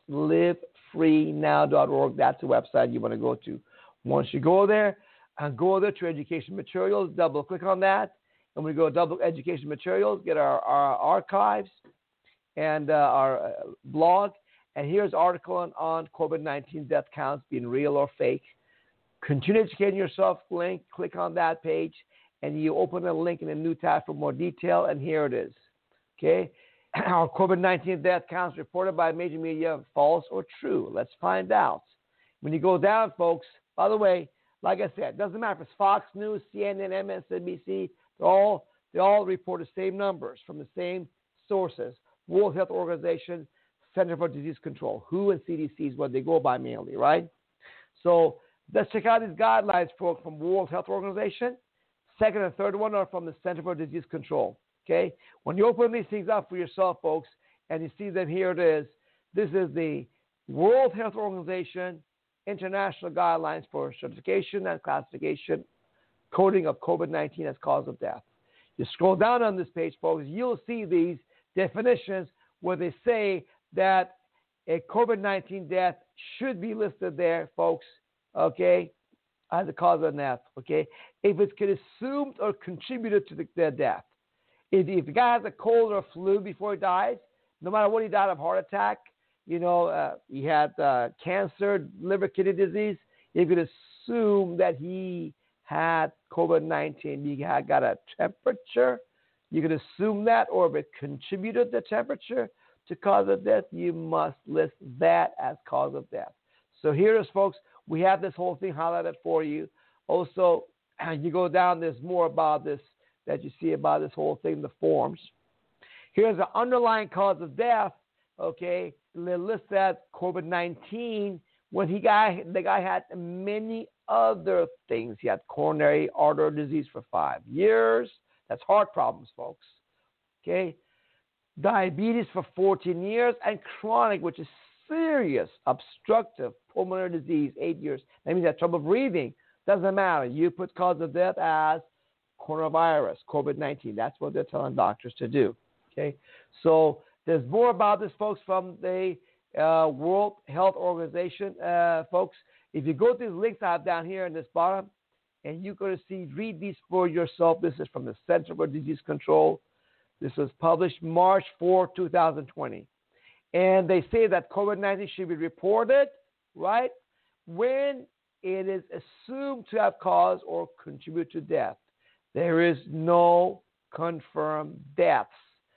livefreenow.org. That's the website you want to go to. Once you go there, go there to education materials, double click on that. And we go double education materials, get our archives and our blog. And here's an article on COVID-19 death counts being real or fake. Continue educating yourself link. Click on that page and you open a link in a new tab for more detail. And here it is. Okay. Our COVID-19 death counts reported by major media, false or true? Let's find out. When you go down, folks, by the way, like I said, it doesn't matter if it's Fox News, CNN, MSNBC, they all report the same numbers from the same sources. World Health Organization, Center for Disease Control, WHO and CDC is what they go by mainly, right? So let's check out these guidelines from World Health Organization. Second and third one are from the Center for Disease Control. Okay, when you open these things up for yourself, folks, and you see them, here it is. This is the World Health Organization International Guidelines for Certification and Classification, Coding of COVID-19 as Cause of Death. You scroll down on this page, folks, you'll see these definitions where they say that a COVID-19 death should be listed there, folks, okay, as a cause of death, okay, if it's assumed or contributed to the death. If the guy has a cold or a flu before he dies, no matter what he died of, heart attack, he had cancer, liver, kidney disease, you could assume that he had COVID-19. He had got a temperature. You could assume that, or if it contributed the temperature to cause of death, you must list that as cause of death. So here it is, folks. We have this whole thing highlighted for you. Also, you go down, there's more about this that you see about this whole thing, the forms. Here's the underlying cause of death, okay? They list that COVID-19 when the guy had many other things. He had coronary artery disease for 5 years. That's heart problems, folks, okay? Diabetes for 14 years, and chronic, which is serious obstructive pulmonary disease, 8 years. That means you have trouble breathing. Doesn't matter. You put cause of death as coronavirus, COVID-19. That's what they're telling doctors to do. Okay. So there's more about this, folks, from the World Health Organization, folks. If you go to these links I have down here in this bottom, and you're going to read these for yourself. This is from the Center for Disease Control. This was published March 4, 2020. And they say that COVID-19 should be reported, right, when it is assumed to have caused or contribute to death. There is no confirmed deaths.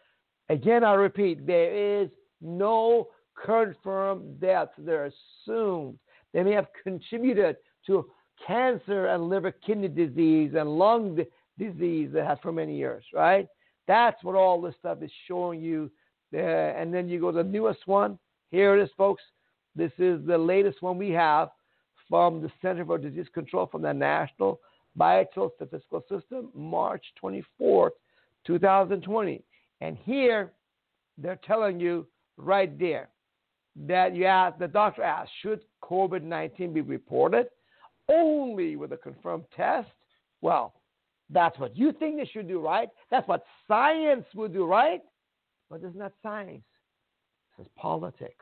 Again, I repeat, there is no confirmed deaths. They're assumed. They may have contributed to cancer and liver kidney disease and lung disease they had for many years, right? That's what all this stuff is showing you. And then you go to the newest one. Here it is, folks. This is the latest one we have from the Center for Disease Control, from the National Biological Statistical System, March 24th, 2020. And here they're telling you right there that the doctor asked, should COVID-19 be reported only with a confirmed test? Well, that's what you think they should do, right? That's what science would do, right? But it's not science. This is politics,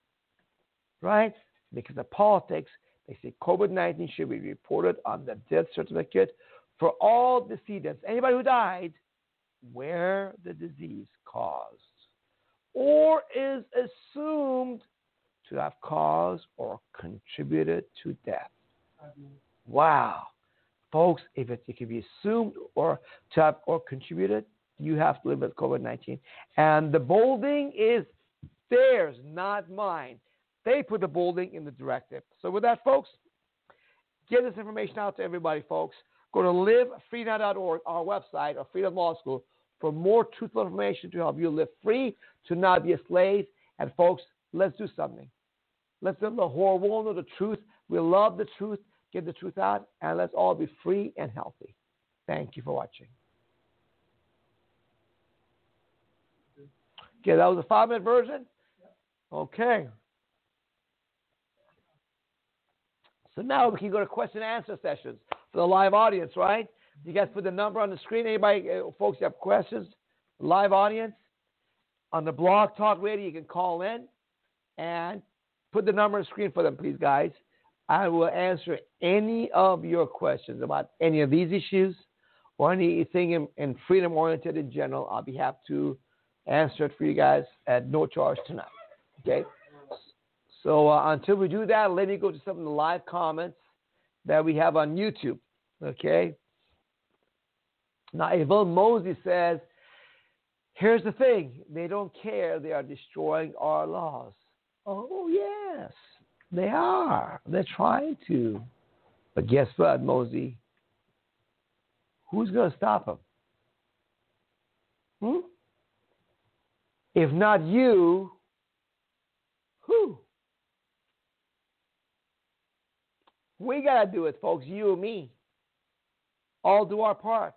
right? Because of politics, they say COVID-19 should be reported on the death certificate for all decedents, anybody who died, where the disease caused or is assumed to have caused or contributed to death. Wow. Folks, if it can be assumed or to have or contributed, you have to live with COVID-19. And the bolding is theirs, not mine. They put the bolding in the directive. So with that, folks, get this information out to everybody, folks. Go to livefreenow.org, our website, or Freedom Law School, for more truthful information to help you live free, to not be a slave. And folks, let's do something. Let's let the whole world know the truth. We love the truth. Get the truth out, and let's all be free and healthy. Thank you for watching. Okay, that was a 5-minute version? Okay. So now we can go to question and answer sessions for the live audience, right? You guys put the number on the screen. Anybody, folks, you have questions? Live audience. On the Blog Talk Radio, you can call in and put the number on the screen for them, please, guys. I will answer any of your questions about any of these issues or anything in freedom-oriented in general. I'll be happy to answer it for you guys at no charge tonight. Okay? So until we do that, let me go to some of the live comments that we have on YouTube. Okay? Now, Yvonne Mosey says, here's the thing. They don't care. They are destroying our laws. Oh, yes. They are. They're trying to. But guess what, Mosey? Who's going to stop them? If not you, who? We got to do it, folks. You and me. All do our part.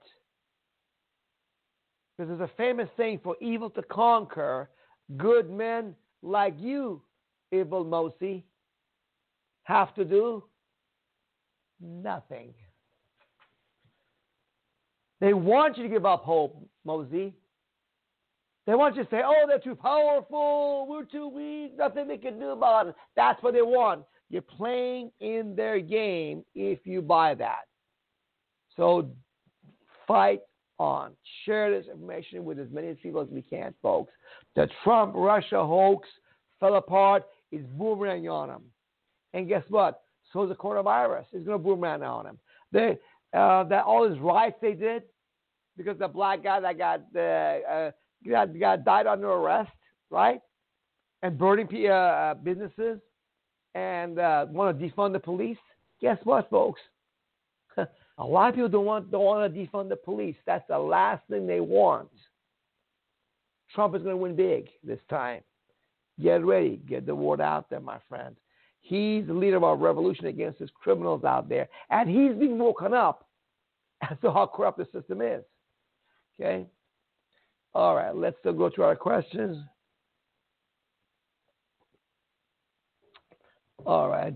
Because there's a famous saying, for evil to conquer, good men like you, Yvonne Mosey, have to do nothing. They want you to give up hope, Mosey. They want you to say, oh, they're too powerful, we're too weak, nothing they can do about it. That's what they want. You're playing in their game if you buy that. So fight on. Share this information with as many people as we can, folks. The Trump-Russia hoax fell apart. It's boomeranging on them. And guess what? So is the coronavirus. It's going to boomerang on them. That all these riots they did, because the black guy that died under arrest, right? And burning businesses and want to defund the police. Guess what, folks? A lot of people don't want to defund the police. That's the last thing they want. Trump is going to win big this time. Get ready. Get the word out there, my friend. He's the leader of our revolution against these criminals out there. And he's being woken up as to how corrupt the system is. Okay? All right. Let's still go to our questions. All right.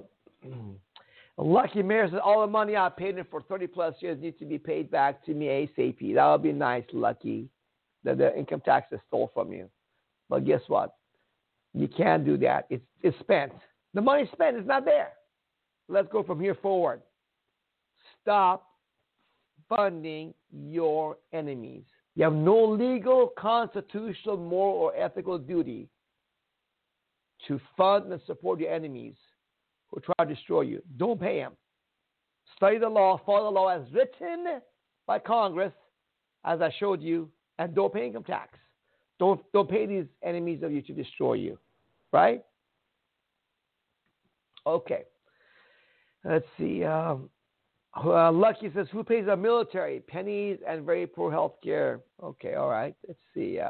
Lucky Mayor says, all the money I paid in for 30 plus years needs to be paid back to me ASAP. That would be nice, Lucky, that the income tax is stole from you. But guess what? You can't do that. It's spent. The money's spent. It's not there. Let's go from here forward. Stop funding your enemies. You have no legal, constitutional, moral, or ethical duty to fund and support your enemies who try to destroy you. Don't pay them. Study the law, follow the law as written by Congress, as I showed you, and don't pay income tax. Don't pay these enemies of you to destroy you. Right? Okay. Let's see. Lucky says, who pays the military? Pennies and very poor health care. Okay, all right. Let's see.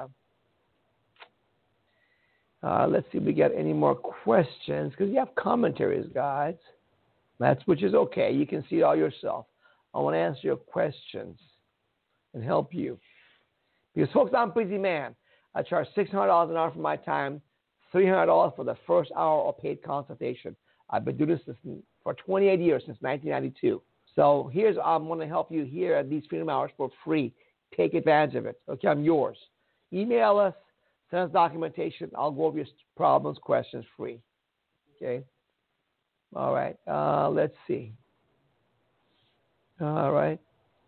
Let's see if we get any more questions, because you have commentaries, guys. Which is okay. You can see it all yourself. I want to answer your questions and help you. Because, folks, I'm a busy man. I charge $600 an hour for my time, $300 for the first hour of paid consultation. I've been doing this for 28 years, since 1992. So I'm going to help you here at these Freedom Hours for free. Take advantage of it. Okay, I'm yours. Email us. Send us documentation. I'll go over your problems, questions free. Okay? All right. Let's see. All right.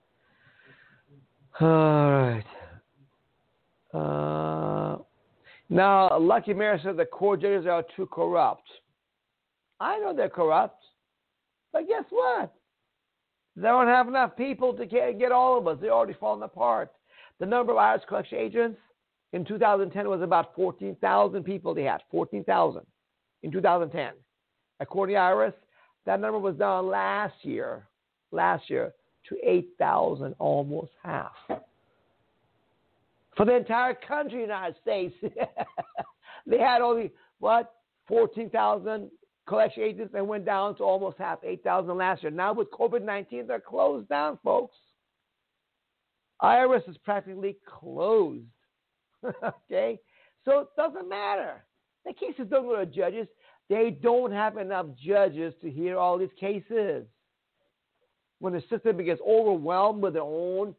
Now, Lucky Mayor said the court judges are too corrupt. I know they're corrupt. But guess what? They don't have enough people to get all of us. They're already falling apart. The number of IRS collection agents in 2010 was about 14,000 people they had. 14,000 in 2010. According to IRS, that number was down last year to 8,000, almost half. For the entire country, United States, they had only, 14,000 collection agents and went down to almost half, 8,000 last year. Now with COVID-19, they're closed down, folks. IRS is practically closed. Okay? So it doesn't matter. The cases don't go to judges. They don't have enough judges to hear all these cases. When the system gets overwhelmed with their own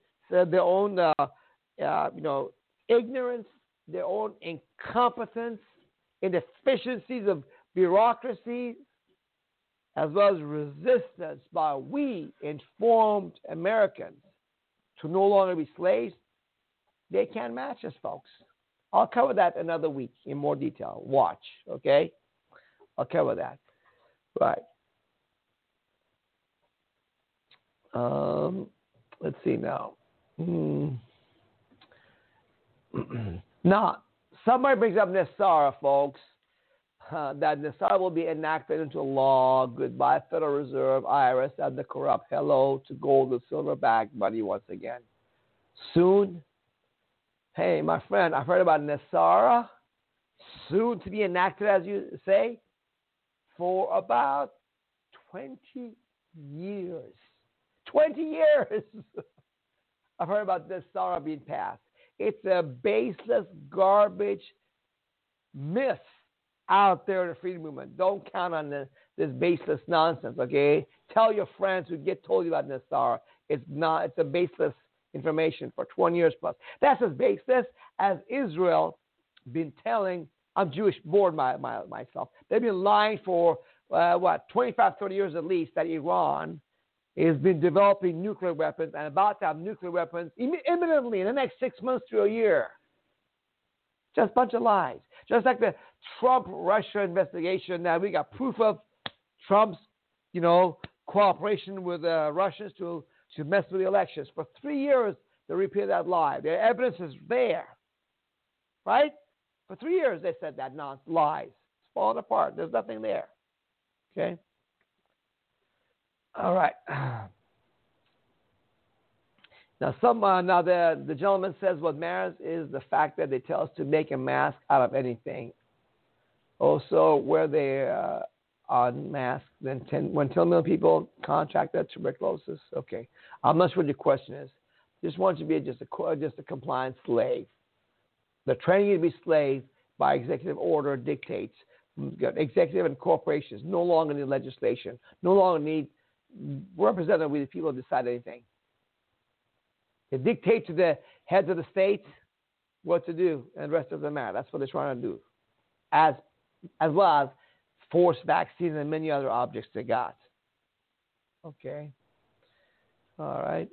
ignorance, their own incompetence, inefficiencies of bureaucracy, as well as resistance by we informed Americans to no longer be slaves, they can't match us, folks. I'll cover that another week in more detail. Watch, okay? I'll cover that. Right. Let's see now. Now, somebody brings up NESARA, folks. That NESARA will be enacted into law. Goodbye, Federal Reserve, IRS, and the corrupt. Hello to gold and silver-backed money once again. Soon. Hey, my friend, I've heard about NESARA. Soon to be enacted, as you say, for about 20 years. 20 years! I've heard about NESARA being passed. It's a baseless garbage myth out there in the freedom movement. Don't count on this baseless nonsense, okay? Tell your friends who get told you about NESARA. It's not. It's a baseless information for 20 years plus. That's as baseless as Israel been telling. I'm Jewish born myself. They've been lying for 25, 30 years at least that Iran has been developing nuclear weapons and about to have nuclear weapons imminently in the next 6 months to a year. Just a bunch of lies. Just like the Trump-Russia investigation that we got proof of Trump's, cooperation with Russians to mess with the elections. For 3 years, they repeated that lie. The evidence is there, right? For 3 years, they said that lies. It's falling apart. There's nothing there. Okay? All right. Now, the gentleman says what matters is the fact that they tell us to make a mask out of anything. Also, where they unmasked, when 10 million people contracted tuberculosis. Okay, I'm not sure what your question is. Just want you to be just a compliant slave. The training you to be slave by executive order dictates. Executive and corporations no longer need legislation. No longer need representative with the people to decide anything. They dictate to the heads of the states what to do, and the rest of them matter. That's what they're trying to do, as well as force vaccines and many other objects they got. Okay. All right.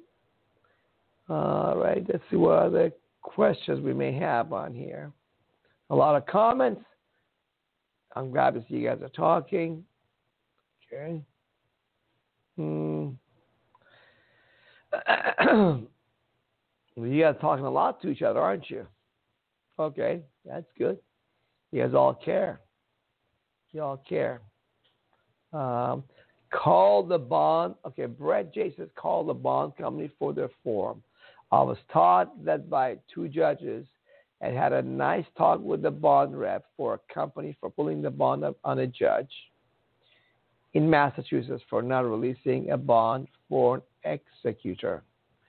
Let's see what other questions we may have on here. A lot of comments. I'm glad to see you guys are talking. Okay. You guys are talking a lot to each other, aren't you? Okay, that's good. You guys all care. You all care. Call the bond. Okay, Brett J says call the bond company for their form. I was taught that by 2 judges and had a nice talk with the bond rep for a company for pulling the bond up on a judge in Massachusetts for not releasing a bond for an executor.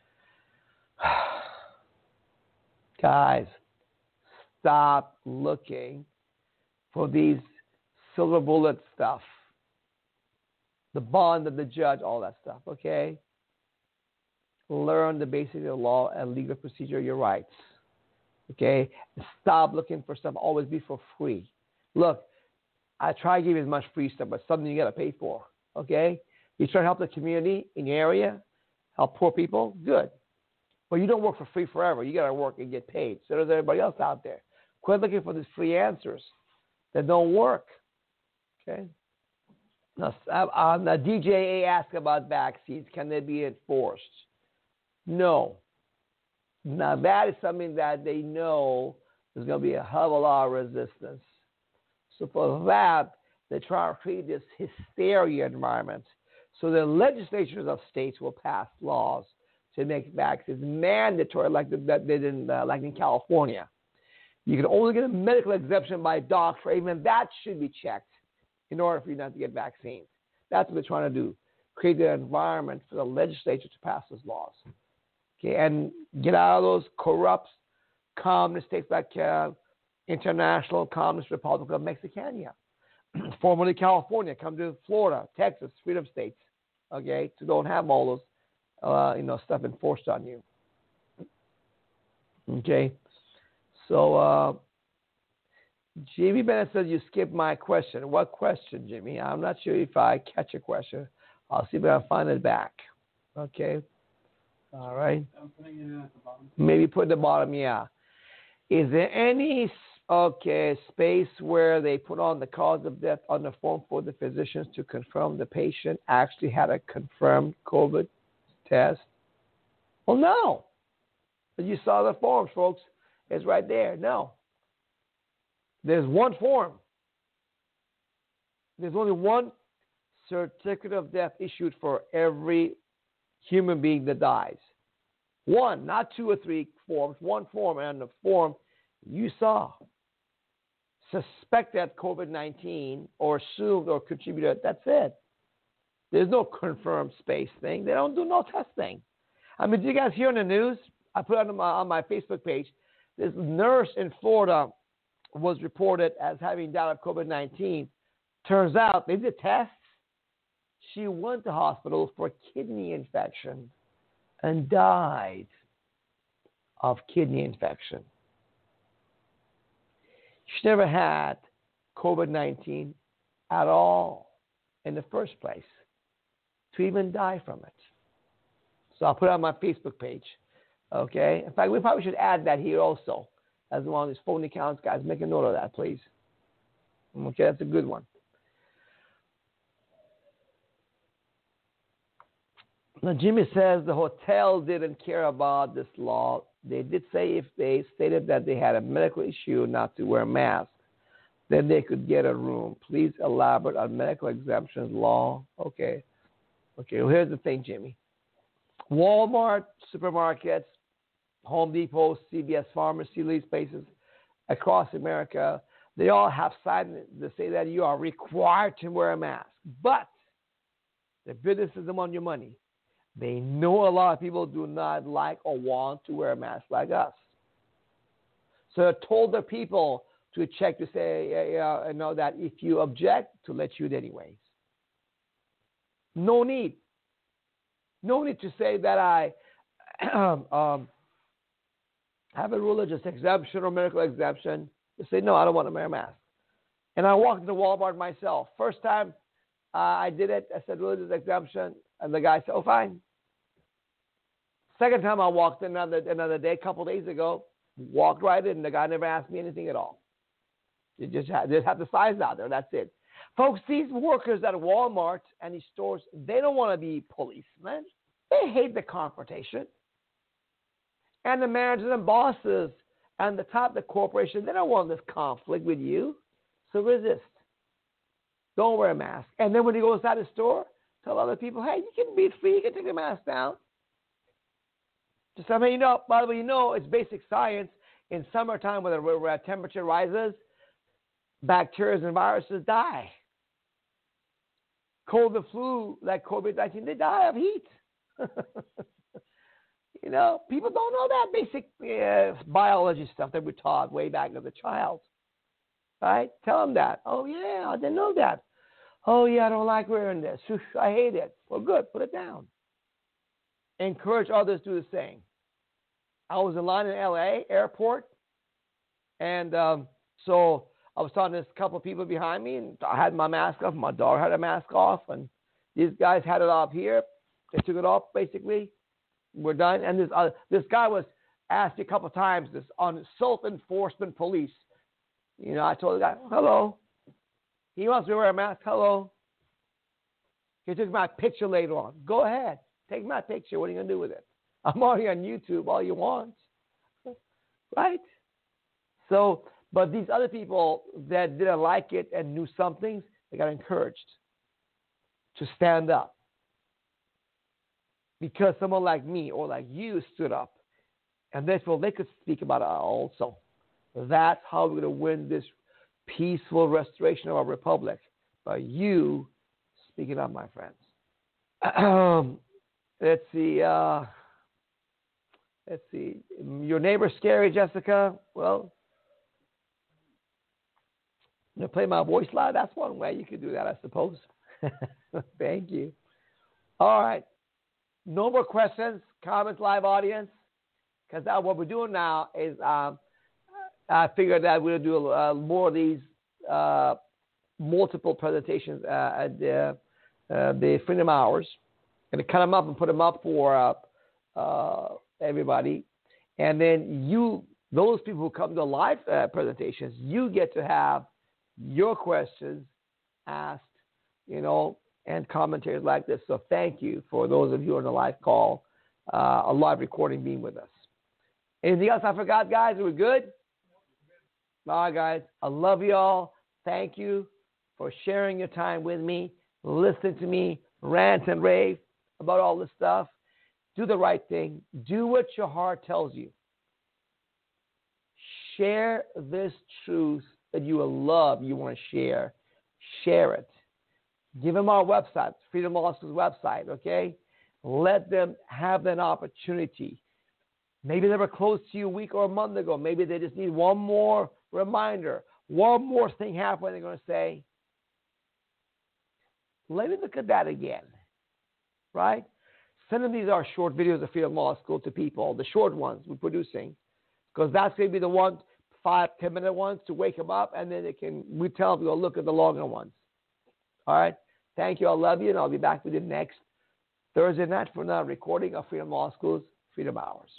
Guys, stop looking for these silver bullet stuff. The bond of the judge, all that stuff, okay? Learn the basics of the law and legal procedure, your rights, okay? Stop looking for stuff, always be for free. Look, I try to give you as much free stuff, but something you got to pay for, okay? You try to help the community in your area, help poor people, good. But you don't work for free forever. You got to work and get paid. So does everybody else out there. Quit looking for these free answers that don't work, okay? Now, DJA asked about vaccines. Can they be enforced? No. Now, that is something that they know there's going to be a hell of a lot of resistance. So for that, they try to create this hysteria environment. So the legislatures of states will pass laws to make vaccines mandatory, like they did in California. You can only get a medical exemption by a doctor. Even that should be checked in order for you not to get vaccines. That's what they're trying to do, create an environment for the legislature to pass those laws. Okay, and get out of those corrupt communist states like International Communist Republic of Mexicania, formerly California, come to Florida, Texas, freedom states, okay, to don't have all those stuff enforced on you. Okay, so Jimmy Bennett says you skipped my question. What question, Jimmy? I'm not sure if I catch a question. I'll see if I can find it back. Okay. All right. I'm putting it at the bottom. Maybe put the bottom, yeah. Is there any space where they put on the cause of death on the form for the physicians to confirm the patient actually had a confirmed COVID test? Well, no. You saw the forms, folks. It's right there. No. There's one form. There's only one certificate of death issued for every human being that dies. One, not 2 or 3 forms, one form, and the form you saw. Suspected COVID-19 or assumed or contributed, that's it. There's no confirmed space thing. They don't do no testing. I mean, did you guys hear on the news? I put it on my Facebook page. This nurse in Florida was reported as having died of COVID-19. Turns out they did tests. She went to hospital for a kidney infection and died. of kidney infection. She never had COVID-19 at all in the first place to even die from it. So I'll put it on my Facebook page. Okay? In fact, we probably should add that here also. As one of these phone accounts, guys, make a note of that, please. Okay, that's a good one. Now, Jimmy says the hotel didn't care about this law. They did say if they stated that they had a medical issue not to wear masks, then they could get a room. Please elaborate on medical exemptions law. Okay. Okay, well, here's the thing, Jimmy. Walmart, supermarkets, Home Depot, CVS pharmacy, lease spaces across America, they all have signs that say that you are required to wear a mask. But the business is on your money. They know a lot of people do not like or want to wear a mask like us. So they told the people to check to say, know that if you object, to let you in anyways. No need. No need to say that I have a religious exemption or medical exemption. To say, no, I don't want to wear a mask. And I walked into Walmart myself. First time I did it, I said religious exemption, and the guy said, oh, fine. Second time I walked in another day, a couple days ago, walked right in, the guy never asked me anything at all. They just have the signs out there, that's it. Folks, these workers at Walmart and these stores, they don't want to be policemen. They hate the confrontation. And the managers and bosses and the top of the corporation, they don't want this conflict with you. So resist. Don't wear a mask. And then when you go inside the store, tell other people, hey, you can be free. You can take the mask down. Just so you know, by the way, it's basic science. In summertime, where temperature rises, bacteria and viruses die. Cold and flu, like COVID-19, they die of heat. People don't know that basic biology stuff that we taught way back as a child. Right? Tell them that. Oh, yeah, I didn't know that. Oh, yeah, I don't like wearing this. I hate it. Well, good. Put it down. Encourage others to do the same. I was in line in L.A. airport, and so I was talking to this couple of people behind me, and I had my mask off. My daughter had a mask off, and these guys had it up here. They took it off, basically. We're done. And this guy was asked a couple of times this on self-enforcement police. I told the guy, hello. He wants me to wear a mask. Hello. He took my picture later on. Go ahead. Take my picture. What are you going to do with it? I'm already on YouTube. All you want. Right? So, but these other people that didn't like it and knew something, they got encouraged to stand up. Because someone like me or like you stood up. And therefore, they could speak about it also. That's how we're going to win this peaceful restoration of our republic. By you speaking up, my friends. Let's see. Your neighbor's scary, Jessica. Well, I'm going to play my voice loud. That's one way you could do that, I suppose. Thank you. All right. No more questions, comments, live audience. Because what we're doing now is I figured that we'll do more of these multiple presentations at the Freedom Hours. Going to cut them up and put them up for everybody. And then those people who come to live presentations, you get to have your questions asked, and commentaries like this. So thank you for those of you on the live call, a live recording being with us. Anything else I forgot, guys? Are we good? All right, guys. I love you all. Thank you for sharing your time with me, listening to me rant and rave about all this stuff. Do the right thing. Do what your heart tells you. Share this truth that you will love, you want to share. Share it. Give them our website, Freedom Law School's website, okay? Let them have an opportunity. Maybe they were close to you a week or a month ago. Maybe they just need one more reminder. One more thing happened, they're going to say, let me look at that again, right? Send them these are short videos of Freedom Law School to people, the short ones we're producing, because that's going to be the 1, 5, 10-minute ones to wake them up, and then we tell them to go look at the longer ones. All right? Thank you. I love you, and I'll be back with you next Thursday night for another recording of Freedom Law School's Freedom Hours.